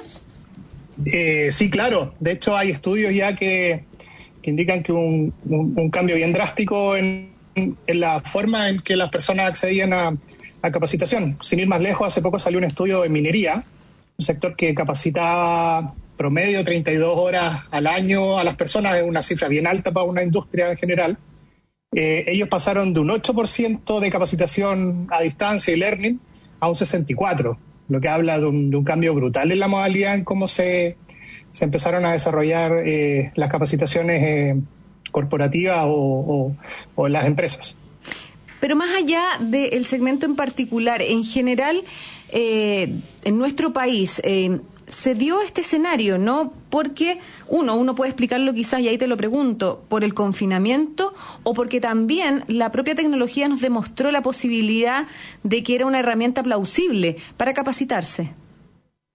Eh, sí, claro. De hecho, hay estudios ya que que indican que un, un, un cambio bien drástico en, en la forma en que las personas accedían a, a capacitación. Sin ir más lejos, hace poco salió un estudio de minería, un sector que capacitaba promedio treinta y dos horas al año a las personas, es una cifra bien alta para una industria en general. Eh, ellos pasaron de un ocho por ciento de capacitación a distancia y learning a un sesenta y cuatro por ciento, lo que habla de un, de un cambio brutal en la modalidad en cómo se... se empezaron a desarrollar eh, las capacitaciones eh, corporativas o, o, o las empresas. Pero más allá del segmento en particular, en general, eh, en nuestro país, eh, se dio este escenario, ¿no? Porque, uno, uno puede explicarlo quizás, y ahí te lo pregunto, por el confinamiento o porque también la propia tecnología nos demostró la posibilidad de que era una herramienta plausible para capacitarse.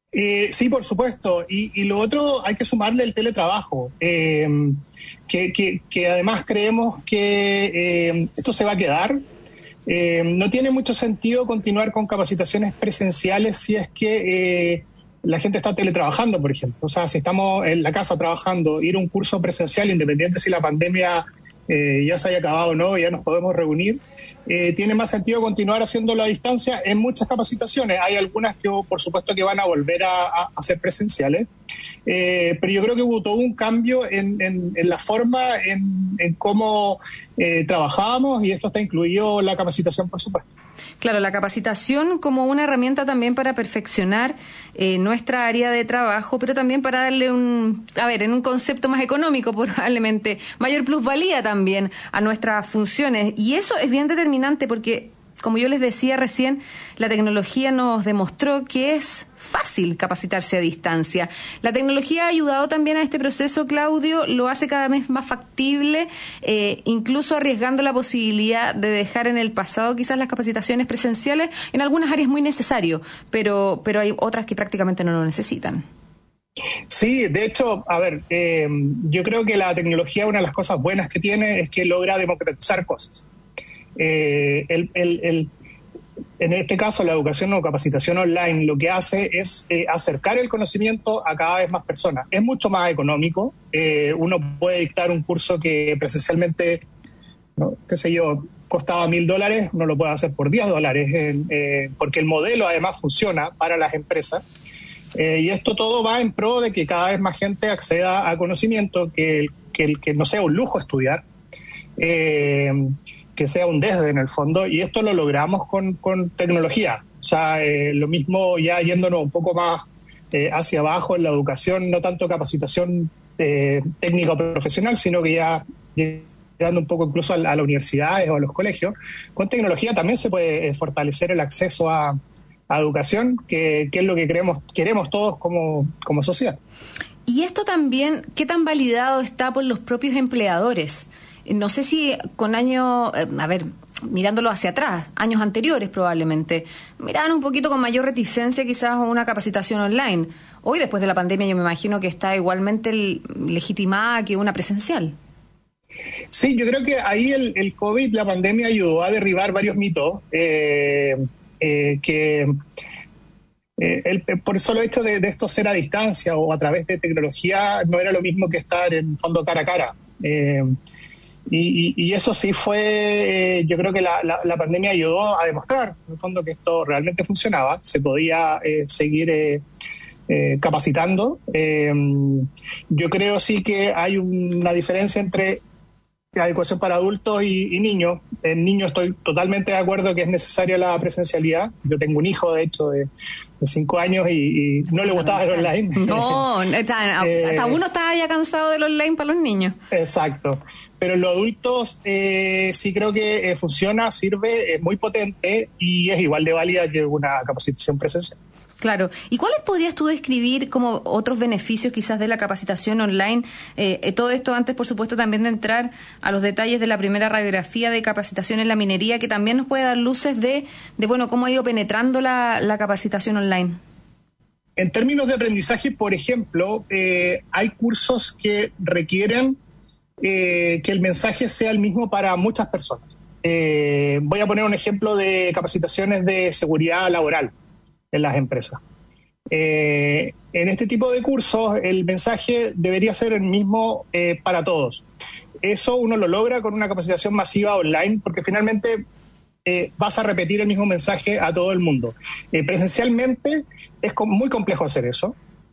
Eh, sí, por supuesto. Y, y lo otro, hay que sumarle el teletrabajo, eh, que, que, que además creemos que eh, esto se va a quedar. Eh, no tiene mucho sentido continuar con capacitaciones presenciales si es que eh, la gente está teletrabajando, por ejemplo. O sea, si estamos en la casa trabajando, ir a un curso presencial, independiente si la pandemia eh, ya se haya acabado o no, ya nos podemos reunir, eh, tiene más sentido continuar haciéndolo a distancia en muchas capacitaciones. Hay algunas que, por supuesto, que van a volver a, a, a ser presenciales, eh, pero yo creo que hubo todo un cambio en, en, en la forma, en, en cómo eh, trabajábamos, y esto está incluido en la capacitación, por supuesto. Claro, la capacitación como una herramienta también para perfeccionar eh, nuestra área de trabajo, pero también para darle un, a ver, en un concepto más económico probablemente, mayor plusvalía también a nuestras funciones. Y eso es bien determinante porque, como yo les decía recién, la tecnología nos demostró que es fácil capacitarse a distancia. La tecnología ha ayudado también a este proceso, Claudio, lo hace cada vez más factible, eh, incluso arriesgando la posibilidad de dejar en el pasado quizás las capacitaciones presenciales, en algunas áreas muy necesario, pero, pero hay otras que prácticamente no lo necesitan. Sí, de hecho, a ver, eh, yo creo que la tecnología, una de las cosas buenas que tiene es que logra democratizar cosas. Eh, el, el, el, en este caso, la educación o capacitación online lo que hace es eh, acercar el conocimiento a cada vez más personas. Es mucho más económico. Eh, uno puede dictar un curso que presencialmente, ¿no? qué sé yo, costaba mil dólares, uno lo puede hacer por diez dólares, eh, eh, porque el modelo además funciona para las empresas. Eh, y esto todo va en pro de que cada vez más gente acceda a conocimiento, que, que, que no sea un lujo estudiar. Eh, que sea un desde en el fondo, y esto lo logramos con, con tecnología. O sea, eh, lo mismo ya yéndonos un poco más eh, hacia abajo en la educación, no tanto capacitación eh, técnica o profesional, sino que ya llegando un poco incluso a, a las universidades o a los colegios. Con tecnología también se puede eh, fortalecer el acceso a, a educación, que, que es lo que queremos, queremos todos como, como sociedad. Y esto también, ¿qué tan validado está por los propios empleadores? No sé si con años, eh, a ver, mirándolo hacia atrás, años anteriores probablemente, miraban un poquito con mayor reticencia quizás una capacitación online. Hoy, después de la pandemia, yo me imagino que está igualmente legitimada que una presencial. Sí, yo creo que ahí el, el COVID, la pandemia, ayudó a derribar varios mitos eh, eh, que... Eh, el, por el solo hecho de, de esto ser a distancia o a través de tecnología no era lo mismo que estar en fondo cara a cara. Eh, y, y, y eso sí fue, eh, yo creo que la, la, la pandemia ayudó a demostrar, en el fondo, que esto realmente funcionaba, se podía eh, seguir eh, eh, capacitando. Eh, yo creo sí que hay una diferencia entre la educación para adultos y, y niños. En niños estoy totalmente de acuerdo que es necesaria la presencialidad. Yo tengo un hijo, de hecho, de, de cinco años y, y no le gustaba el online. No, está, eh, hasta uno está ya cansado del online para los niños. Exacto. Pero en los adultos eh, sí creo que eh, funciona, sirve, es muy potente y es igual de válida que una capacitación presencial. Claro. ¿Y cuáles podrías tú describir como otros beneficios quizás de la capacitación online? Eh, eh, todo esto antes, por supuesto, también de entrar a los detalles de la primera radiografía de capacitación en la minería, que también nos puede dar luces de, de bueno, cómo ha ido penetrando la, la capacitación online. En términos de aprendizaje, por ejemplo, eh, hay cursos que requieren eh, que el mensaje sea el mismo para muchas personas. Eh, voy a poner un ejemplo de capacitaciones de seguridad laboral en las empresas. Eh, en este tipo de cursos el mensaje debería ser el mismo eh, para todos. Eso uno lo logra con una capacitación masiva online, porque finalmente eh, vas a repetir el mismo mensaje a todo el mundo. Eh, presencialmente es muy complejo hacer eso.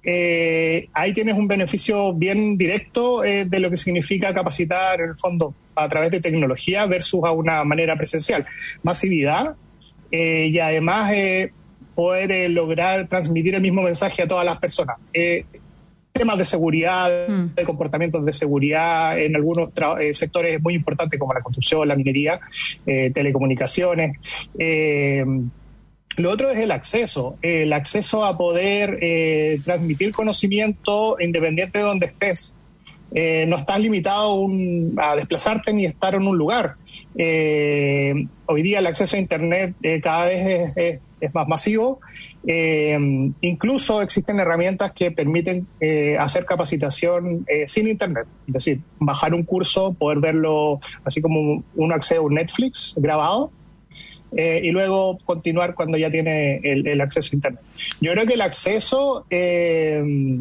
Eh, ahí tienes un beneficio bien directo eh, de lo que significa capacitar en el fondo a través de tecnología versus a una manera presencial. Masividad eh, y además eh, poder eh, lograr transmitir el mismo mensaje a todas las personas. Eh, temas de seguridad, mm. de comportamientos de seguridad en algunos eh, sectores muy importantes como la construcción, la minería, eh, telecomunicaciones. Eh, lo otro es el acceso, eh, el acceso a poder eh, transmitir conocimiento independiente de donde estés. Eh, no estás limitado un, a desplazarte ni estar en un lugar. Eh, hoy día el acceso a Internet eh, cada vez es, es es más masivo. Eh, incluso existen herramientas que permiten eh, hacer capacitación eh, sin internet, es decir, bajar un curso, poder verlo así como uno accede a un Netflix grabado, eh, y luego continuar cuando ya tiene el, el acceso a internet. Yo creo que el acceso, eh,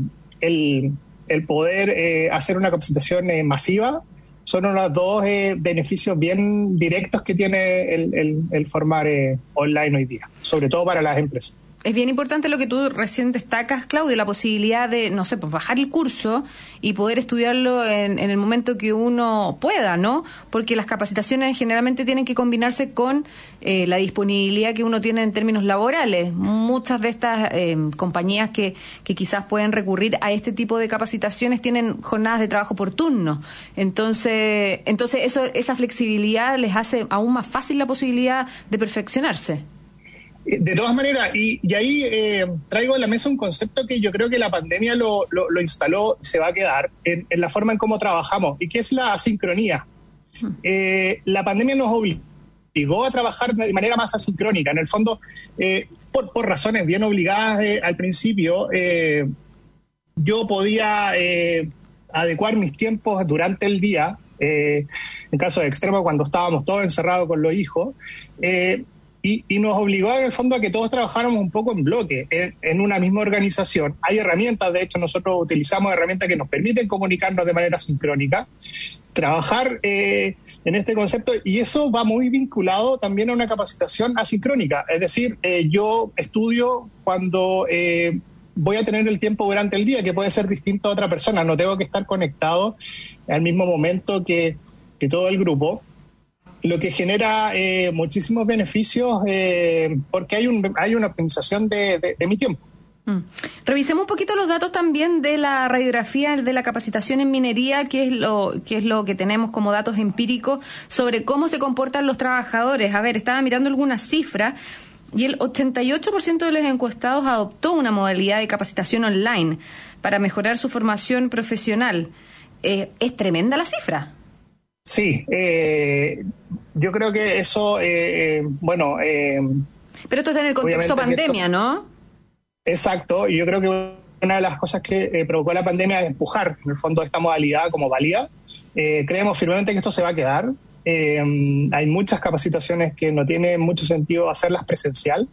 el, el poder eh, hacer una capacitación eh, masiva, son unos dos eh, beneficios bien directos que tiene el, el, el formar eh, online hoy día, sobre todo para las empresas. Es bien importante lo que tú recién destacas, Claudio, la posibilidad de, no sé, pues bajar el curso y poder estudiarlo en, en el momento que uno pueda, ¿no? Porque las capacitaciones generalmente tienen que combinarse con eh, la disponibilidad que uno tiene en términos laborales. Muchas de estas eh, compañías que, que quizás pueden recurrir a este tipo de capacitaciones tienen jornadas de trabajo por turno. Entonces, entonces eso, esa flexibilidad les hace aún más fácil la posibilidad de perfeccionarse. De todas maneras, y, y ahí eh, traigo a la mesa un concepto que yo creo que la pandemia lo, lo, lo instaló y se va a quedar en, en la forma en cómo trabajamos, y que es la asincronía. Eh, la pandemia nos obligó a trabajar de manera más asincrónica. En el fondo, eh, por, por razones bien obligadas eh, al principio, eh, yo podía eh, adecuar mis tiempos durante el día, eh, en caso de extremo, cuando estábamos todos encerrados con los hijos, eh, Y, y nos obligó en el fondo a que todos trabajáramos un poco en bloque, en, en una misma organización. Hay herramientas, de hecho nosotros utilizamos herramientas que nos permiten comunicarnos de manera sincrónica, trabajar eh, en este concepto, y eso va muy vinculado también a una capacitación asincrónica. Es decir, eh, yo estudio cuando eh, voy a tener el tiempo durante el día, que puede ser distinto a otra persona, no tengo que estar conectado al mismo momento que, que todo el grupo. Lo que genera eh, muchísimos beneficios eh, porque hay, un, hay una optimización de, de, de mi tiempo. Mm. Revisemos un poquito los datos también de la radiografía de la capacitación en minería, que es lo que es lo que tenemos como datos empíricos sobre cómo se comportan los trabajadores. A ver, estaba mirando algunas cifras y el ochenta y ocho por ciento de los encuestados adoptó una modalidad de capacitación online para mejorar su formación profesional. Eh, es tremenda la cifra. Sí, eh, yo creo que eso, eh, bueno... Eh, Pero esto está en el contexto pandemia, esto, ¿no? Exacto, y yo creo que una de las cosas que eh, provocó la pandemia es empujar, en el fondo, esta modalidad como válida. Eh, creemos firmemente que esto se va a quedar. Eh, hay muchas capacitaciones que no tiene mucho sentido hacerlas presencial.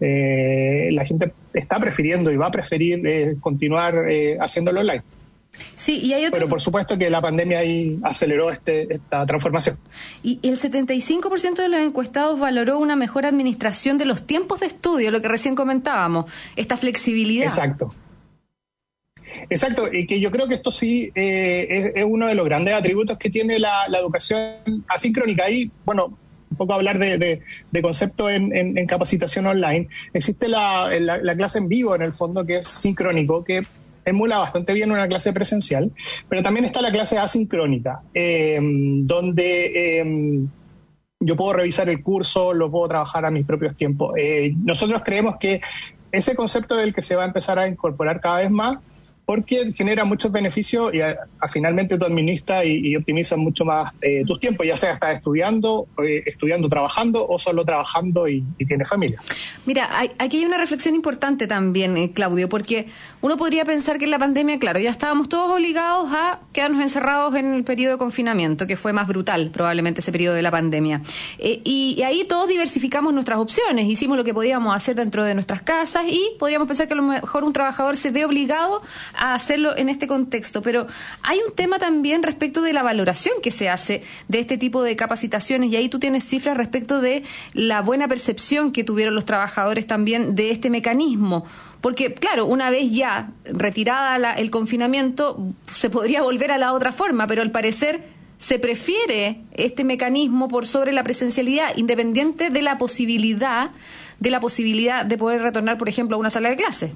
Eh, la gente está prefiriendo y va a preferir eh, continuar eh, haciéndolo online. Sí, y hay otro... Pero por supuesto que la pandemia ahí aceleró este, esta transformación. Y el setenta y cinco por ciento de los encuestados valoró una mejor administración de los tiempos de estudio, lo que recién comentábamos, esta flexibilidad. Exacto. Exacto, y que yo creo que esto sí eh, es, es uno de los grandes atributos que tiene la, la educación asincrónica. Ahí, bueno, un poco hablar de, de, de concepto en, en, en capacitación online. Existe la, la, la clase en vivo, en el fondo, que es sincrónico, que emula bastante bien una clase presencial, pero también está la clase asincrónica, eh, donde eh, yo puedo revisar el curso, lo puedo trabajar a mis propios tiempos. Eh, nosotros creemos que ese concepto es el que se va a empezar a incorporar cada vez más, porque genera muchos beneficios y a, a finalmente tú administras y, y optimizas mucho más eh, tus tiempos, ya sea estás estudiando, eh, estudiando, trabajando o solo trabajando y, y tienes familia. Mira, hay, aquí hay una reflexión importante también, eh, Claudio, porque uno podría pensar que en la pandemia, claro, ya estábamos todos obligados a quedarnos encerrados en el periodo de confinamiento, que fue más brutal probablemente ese periodo de la pandemia. Eh, y, y ahí todos diversificamos nuestras opciones, hicimos lo que podíamos hacer dentro de nuestras casas y podríamos pensar que a lo mejor un trabajador se ve obligado a hacerlo en este contexto, pero hay un tema también respecto de la valoración que se hace de este tipo de capacitaciones, y ahí tú tienes cifras respecto de la buena percepción que tuvieron los trabajadores también de este mecanismo, porque claro, una vez ya retirada la, el confinamiento, se podría volver a la otra forma, pero al parecer se prefiere este mecanismo por sobre la presencialidad, independiente de la posibilidad de la posibilidad de poder retornar, por ejemplo, a una sala de clase.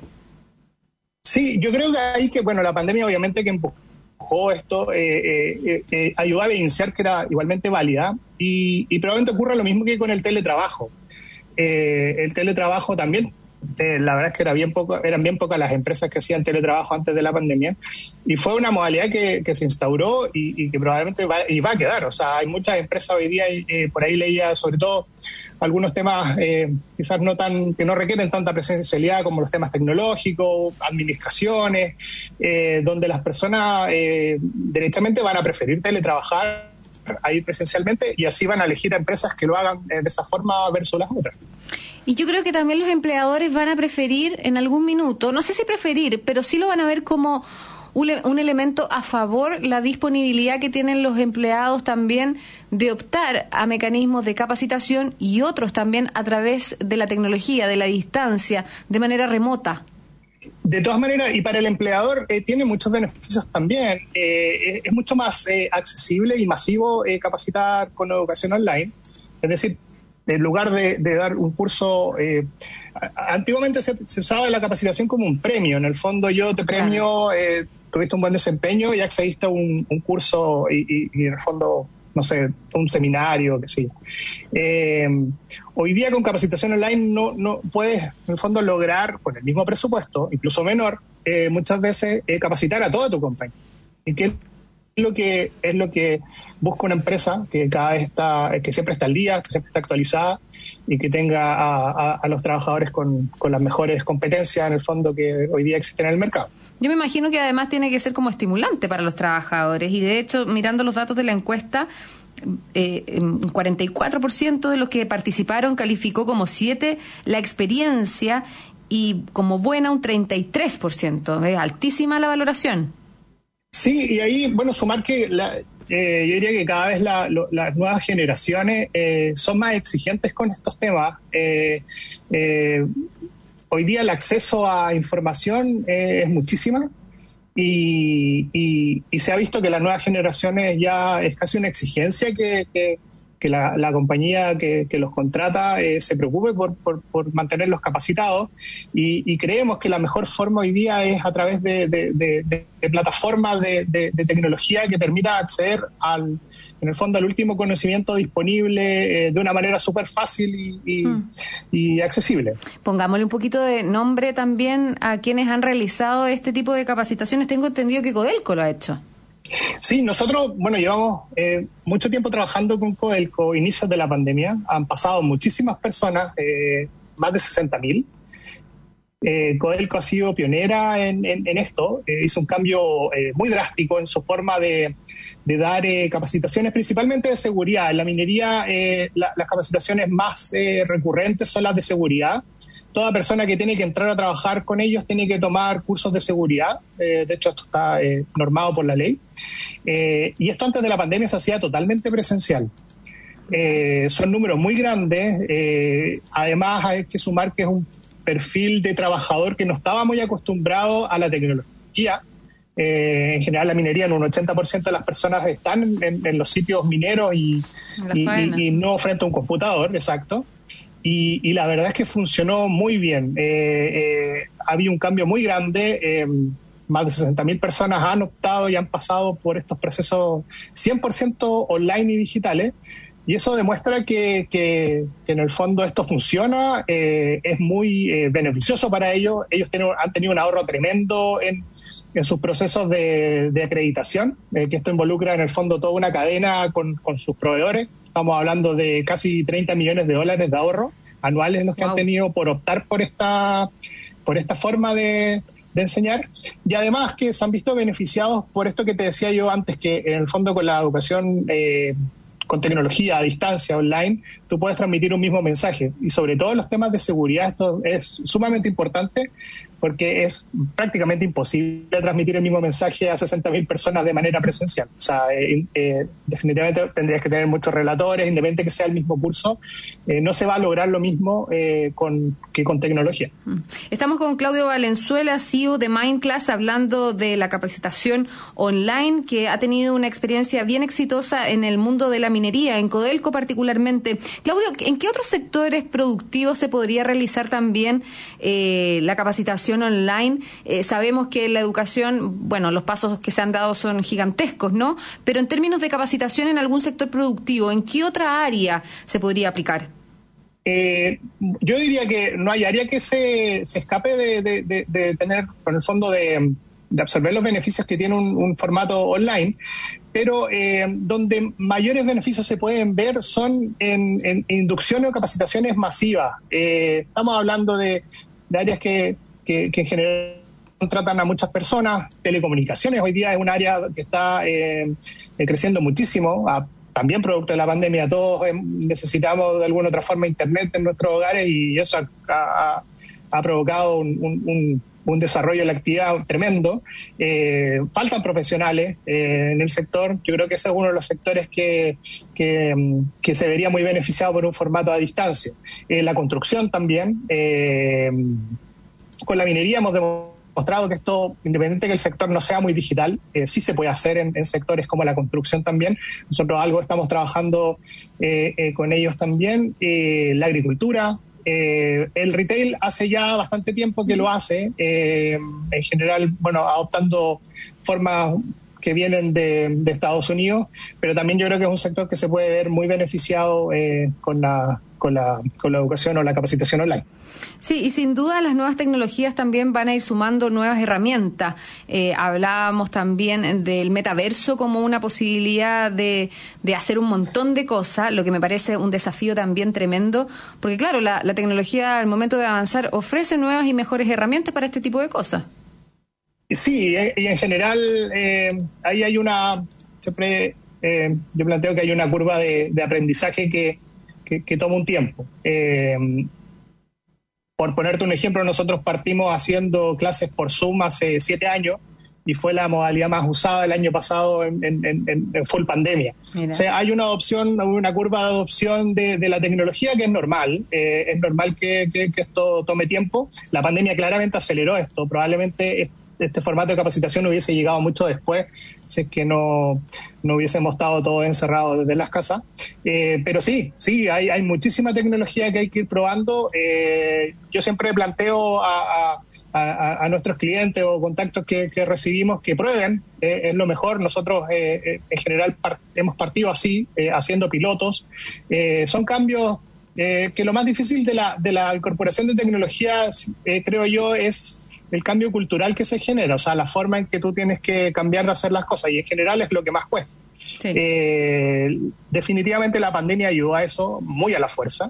Sí, yo creo que ahí que, bueno, la pandemia obviamente que empujó esto, eh, eh, eh, ayudó a evidenciar que era igualmente válida, y, y probablemente ocurra lo mismo que con el teletrabajo. Eh, el teletrabajo también eh, la verdad es que era bien poco, eran bien pocas las empresas que hacían teletrabajo antes de la pandemia, y fue una modalidad que, que se instauró y, y que probablemente va, y va a quedar. O sea, hay muchas empresas hoy día, eh, por ahí leía sobre todo algunos temas eh, quizás no tan, que no requieren tanta presencialidad como los temas tecnológicos, administraciones, eh, donde las personas eh, derechamente van a preferir teletrabajar ahí presencialmente, y así van a elegir a empresas que lo hagan eh, de esa forma versus las otras. Y yo creo que también los empleadores van a preferir en algún minuto, no sé si preferir, pero sí lo van a ver como un, un elemento a favor, la disponibilidad que tienen los empleados también de optar a mecanismos de capacitación y otros también a través de la tecnología, de la distancia, de manera remota. De todas maneras, y para el empleador eh, tiene muchos beneficios también. Eh, es mucho más eh, accesible y masivo eh, capacitar con educación online. Es decir, en lugar de, de dar un curso, eh, antiguamente se, se usaba la capacitación como un premio. En el fondo yo te premio, eh, tuviste un buen desempeño y accediste a un, un curso y, y, y en el fondo, no sé, un seminario, qué sé yo. Eh, hoy día con capacitación online no, no puedes, en el fondo, lograr, con el mismo presupuesto, incluso menor, eh, muchas veces eh, capacitar a toda tu compañía. ¿Y qué es lo que es lo que busca una empresa que cada vez está, que siempre está al día, que siempre está actualizada y que tenga a, a, a los trabajadores con, con las mejores competencias, en el fondo, que hoy día existen en el mercado? Yo me imagino que además tiene que ser como estimulante para los trabajadores, y de hecho, mirando los datos de la encuesta, eh, cuarenta y cuatro por ciento de los que participaron calificó como siete la experiencia, y como buena un treinta y tres por ciento. Es altísima la valoración. Sí, y ahí, bueno, sumar que la, eh, yo diría que cada vez la, lo, las nuevas generaciones eh, son más exigentes con estos temas. Eh, eh, hoy día el acceso a información eh, es muchísima, y, y, y se ha visto que las nuevas generaciones ya es casi una exigencia que, que, que la, la compañía que, que los contrata eh, se preocupe por, por, por mantenerlos capacitados, y, y creemos que la mejor forma hoy día es a través de, de, de, de, de plataformas de, de, de tecnología que permita acceder al, en el fondo, al último conocimiento disponible eh, de una manera súper fácil y, y, mm. y accesible. Pongámosle un poquito de nombre también a quienes han realizado este tipo de capacitaciones. Tengo entendido que Codelco lo ha hecho. Sí, nosotros, bueno, llevamos eh, mucho tiempo trabajando con Codelco, inicios de la pandemia. Han pasado muchísimas personas, eh, más de sesenta mil. Eh, Codelco ha sido pionera en, en, en esto, eh, hizo un cambio eh, muy drástico en su forma de, de dar eh, capacitaciones, principalmente de seguridad. En la minería, eh, la, las capacitaciones más eh, recurrentes son las de seguridad. Toda persona que tiene que entrar a trabajar con ellos tiene que tomar cursos de seguridad. Eh, de hecho, esto está eh, normado por la ley. Eh, y esto antes de la pandemia se hacía totalmente presencial. Eh, son números muy grandes. Eh, además, hay que sumar que es un perfil de trabajador que no estaba muy acostumbrado a la tecnología. Eh, en general, la minería, en un ochenta por ciento de las personas están en, en los sitios mineros y, y, y, y no frente a un computador, exacto. Y, y la verdad es que funcionó muy bien. Eh, eh, había un cambio muy grande. Eh, más de sesenta mil personas han optado y han pasado por estos procesos cien por ciento online y digitales. Y eso demuestra que, que, que en el fondo esto funciona, eh, es muy eh, beneficioso para ellos. Ellos tienen, han tenido un ahorro tremendo en, en sus procesos de, de acreditación, eh, que esto involucra en el fondo toda una cadena con, con sus proveedores. Estamos hablando de casi treinta millones de dólares de ahorro anuales los que wow. han tenido por optar por esta, por esta forma de, de enseñar. Y además que se han visto beneficiados por esto que te decía yo antes, que en el fondo con la educación eh, con tecnología a distancia, online, tú puedes transmitir un mismo mensaje. Y sobre todo en los temas de seguridad esto es sumamente importante, porque es prácticamente imposible transmitir el mismo mensaje a sesenta mil personas de manera presencial. O sea, eh, eh, definitivamente tendrías que tener muchos relatores, independientemente que sea el mismo curso. Eh, no se va a lograr lo mismo eh, con, que con tecnología. Estamos con Claudio Valenzuela, C E O de Mindclass, hablando de la capacitación online, que ha tenido una experiencia bien exitosa en el mundo de la minería, en Codelco particularmente. Claudio, ¿en qué otros sectores productivos se podría realizar también eh, la capacitación online? Eh, sabemos que la educación, bueno, los pasos que se han dado son gigantescos, ¿no? Pero en términos de capacitación en algún sector productivo, ¿en qué otra área se podría aplicar? Eh, yo diría que no hay área que se, se escape de, de, de, de tener, con el fondo, de, de absorber los beneficios que tiene un, un formato online, pero eh, donde mayores beneficios se pueden ver son en, en inducciones o capacitaciones masivas. Eh, estamos hablando de, de áreas que, que, que en general contratan a muchas personas. Telecomunicaciones hoy día es un área que está eh, creciendo muchísimo, a, también producto de la pandemia. Todos eh, necesitamos de alguna otra forma internet en nuestros hogares y eso ha, ha, ha provocado un, un, un, un desarrollo de la actividad tremendo. Eh, faltan profesionales eh, en el sector. Yo creo que ese es uno de los sectores que, que, que se vería muy beneficiado por un formato a distancia. Eh, la construcción también. Eh, con la minería hemos demostrado mostrado que esto, independiente que el sector no sea muy digital, eh, sí se puede hacer en, en sectores como la construcción también. Nosotros algo estamos trabajando eh, eh, con ellos también. Eh, la agricultura, eh, el retail hace ya bastante tiempo que lo hace, eh, en general, bueno, adoptando formas que vienen de, de Estados Unidos, pero también yo creo que es un sector que se puede ver muy beneficiado eh, con la, con la, con la educación o la capacitación online. Sí, y sin duda las nuevas tecnologías también van a ir sumando nuevas herramientas. Eh, hablábamos también del metaverso como una posibilidad de, de hacer un montón de cosas, lo que me parece un desafío también tremendo, porque claro, la, la tecnología al momento de avanzar ofrece nuevas y mejores herramientas para este tipo de cosas. Sí, y en general eh, ahí hay una, siempre eh, yo planteo que hay una curva de, de aprendizaje que, que, que toma un tiempo. Eh, Por ponerte un ejemplo, nosotros partimos haciendo clases por Zoom hace siete años y fue la modalidad más usada el año pasado en, en, en, en full pandemia. Mira. O sea, hay una adopción, una curva de adopción de, de la tecnología que es normal. Eh, es normal que, que, que esto tome tiempo. La pandemia claramente aceleró esto. Probablemente este formato de capacitación hubiese llegado mucho después, si es que no, no hubiésemos estado todos encerrados desde las casas. Eh, pero sí, sí, hay, hay muchísima tecnología que hay que ir probando. Eh, yo siempre planteo a, a, a, a nuestros clientes o contactos que, que recibimos que prueben, eh, es lo mejor. Nosotros eh, en general par- hemos partido así, eh, haciendo pilotos. Eh, son cambios eh, que lo más difícil de la, de la incorporación de tecnología, eh, creo yo, es el cambio cultural que se genera, o sea, la forma en que tú tienes que cambiar de hacer las cosas, y en general es lo que más cuesta. Sí. Eh, definitivamente la pandemia ayudó a eso muy a la fuerza,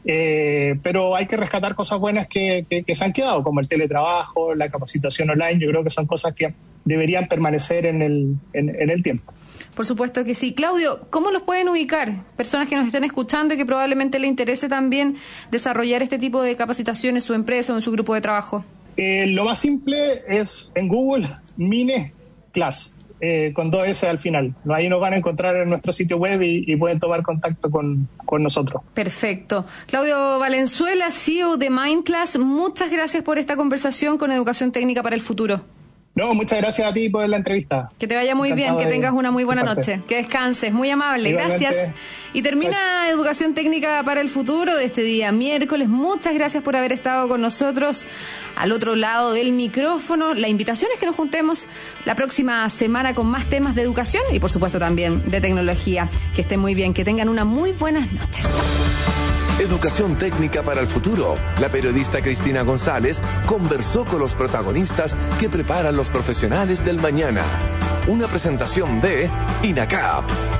eh, pero hay que rescatar cosas buenas que, que, que se han quedado, como el teletrabajo, la capacitación online. Yo creo que son cosas que deberían permanecer en el, en, en el tiempo. Por supuesto que sí. Claudio, ¿cómo los pueden ubicar? Personas que nos estén escuchando y que probablemente les interese también desarrollar este tipo de capacitación en su empresa o en su grupo de trabajo. Eh, lo más simple es en Google, Mine Class, eh, con dos S al final. Ahí nos van a encontrar en nuestro sitio web y, y pueden tomar contacto con, con nosotros. Perfecto. Claudio Valenzuela, C E O de MindClass, muchas gracias por esta conversación con Educación Técnica para el Futuro. No, muchas gracias a ti por la entrevista. Que te vaya muy Encantado bien, que tengas una muy buena noche. Que descanses, muy amable, Igualmente. Gracias. Y termina Chau. Educación Técnica para el Futuro de este día miércoles. Muchas gracias por haber estado con nosotros al otro lado del micrófono. La invitación es que nos juntemos la próxima semana con más temas de educación y por supuesto también de tecnología. Que estén muy bien, que tengan una muy buenas noches. Educación Técnica para el Futuro. La periodista Cristina González conversó con los protagonistas que preparan los profesionales del mañana. Una presentación de INACAP.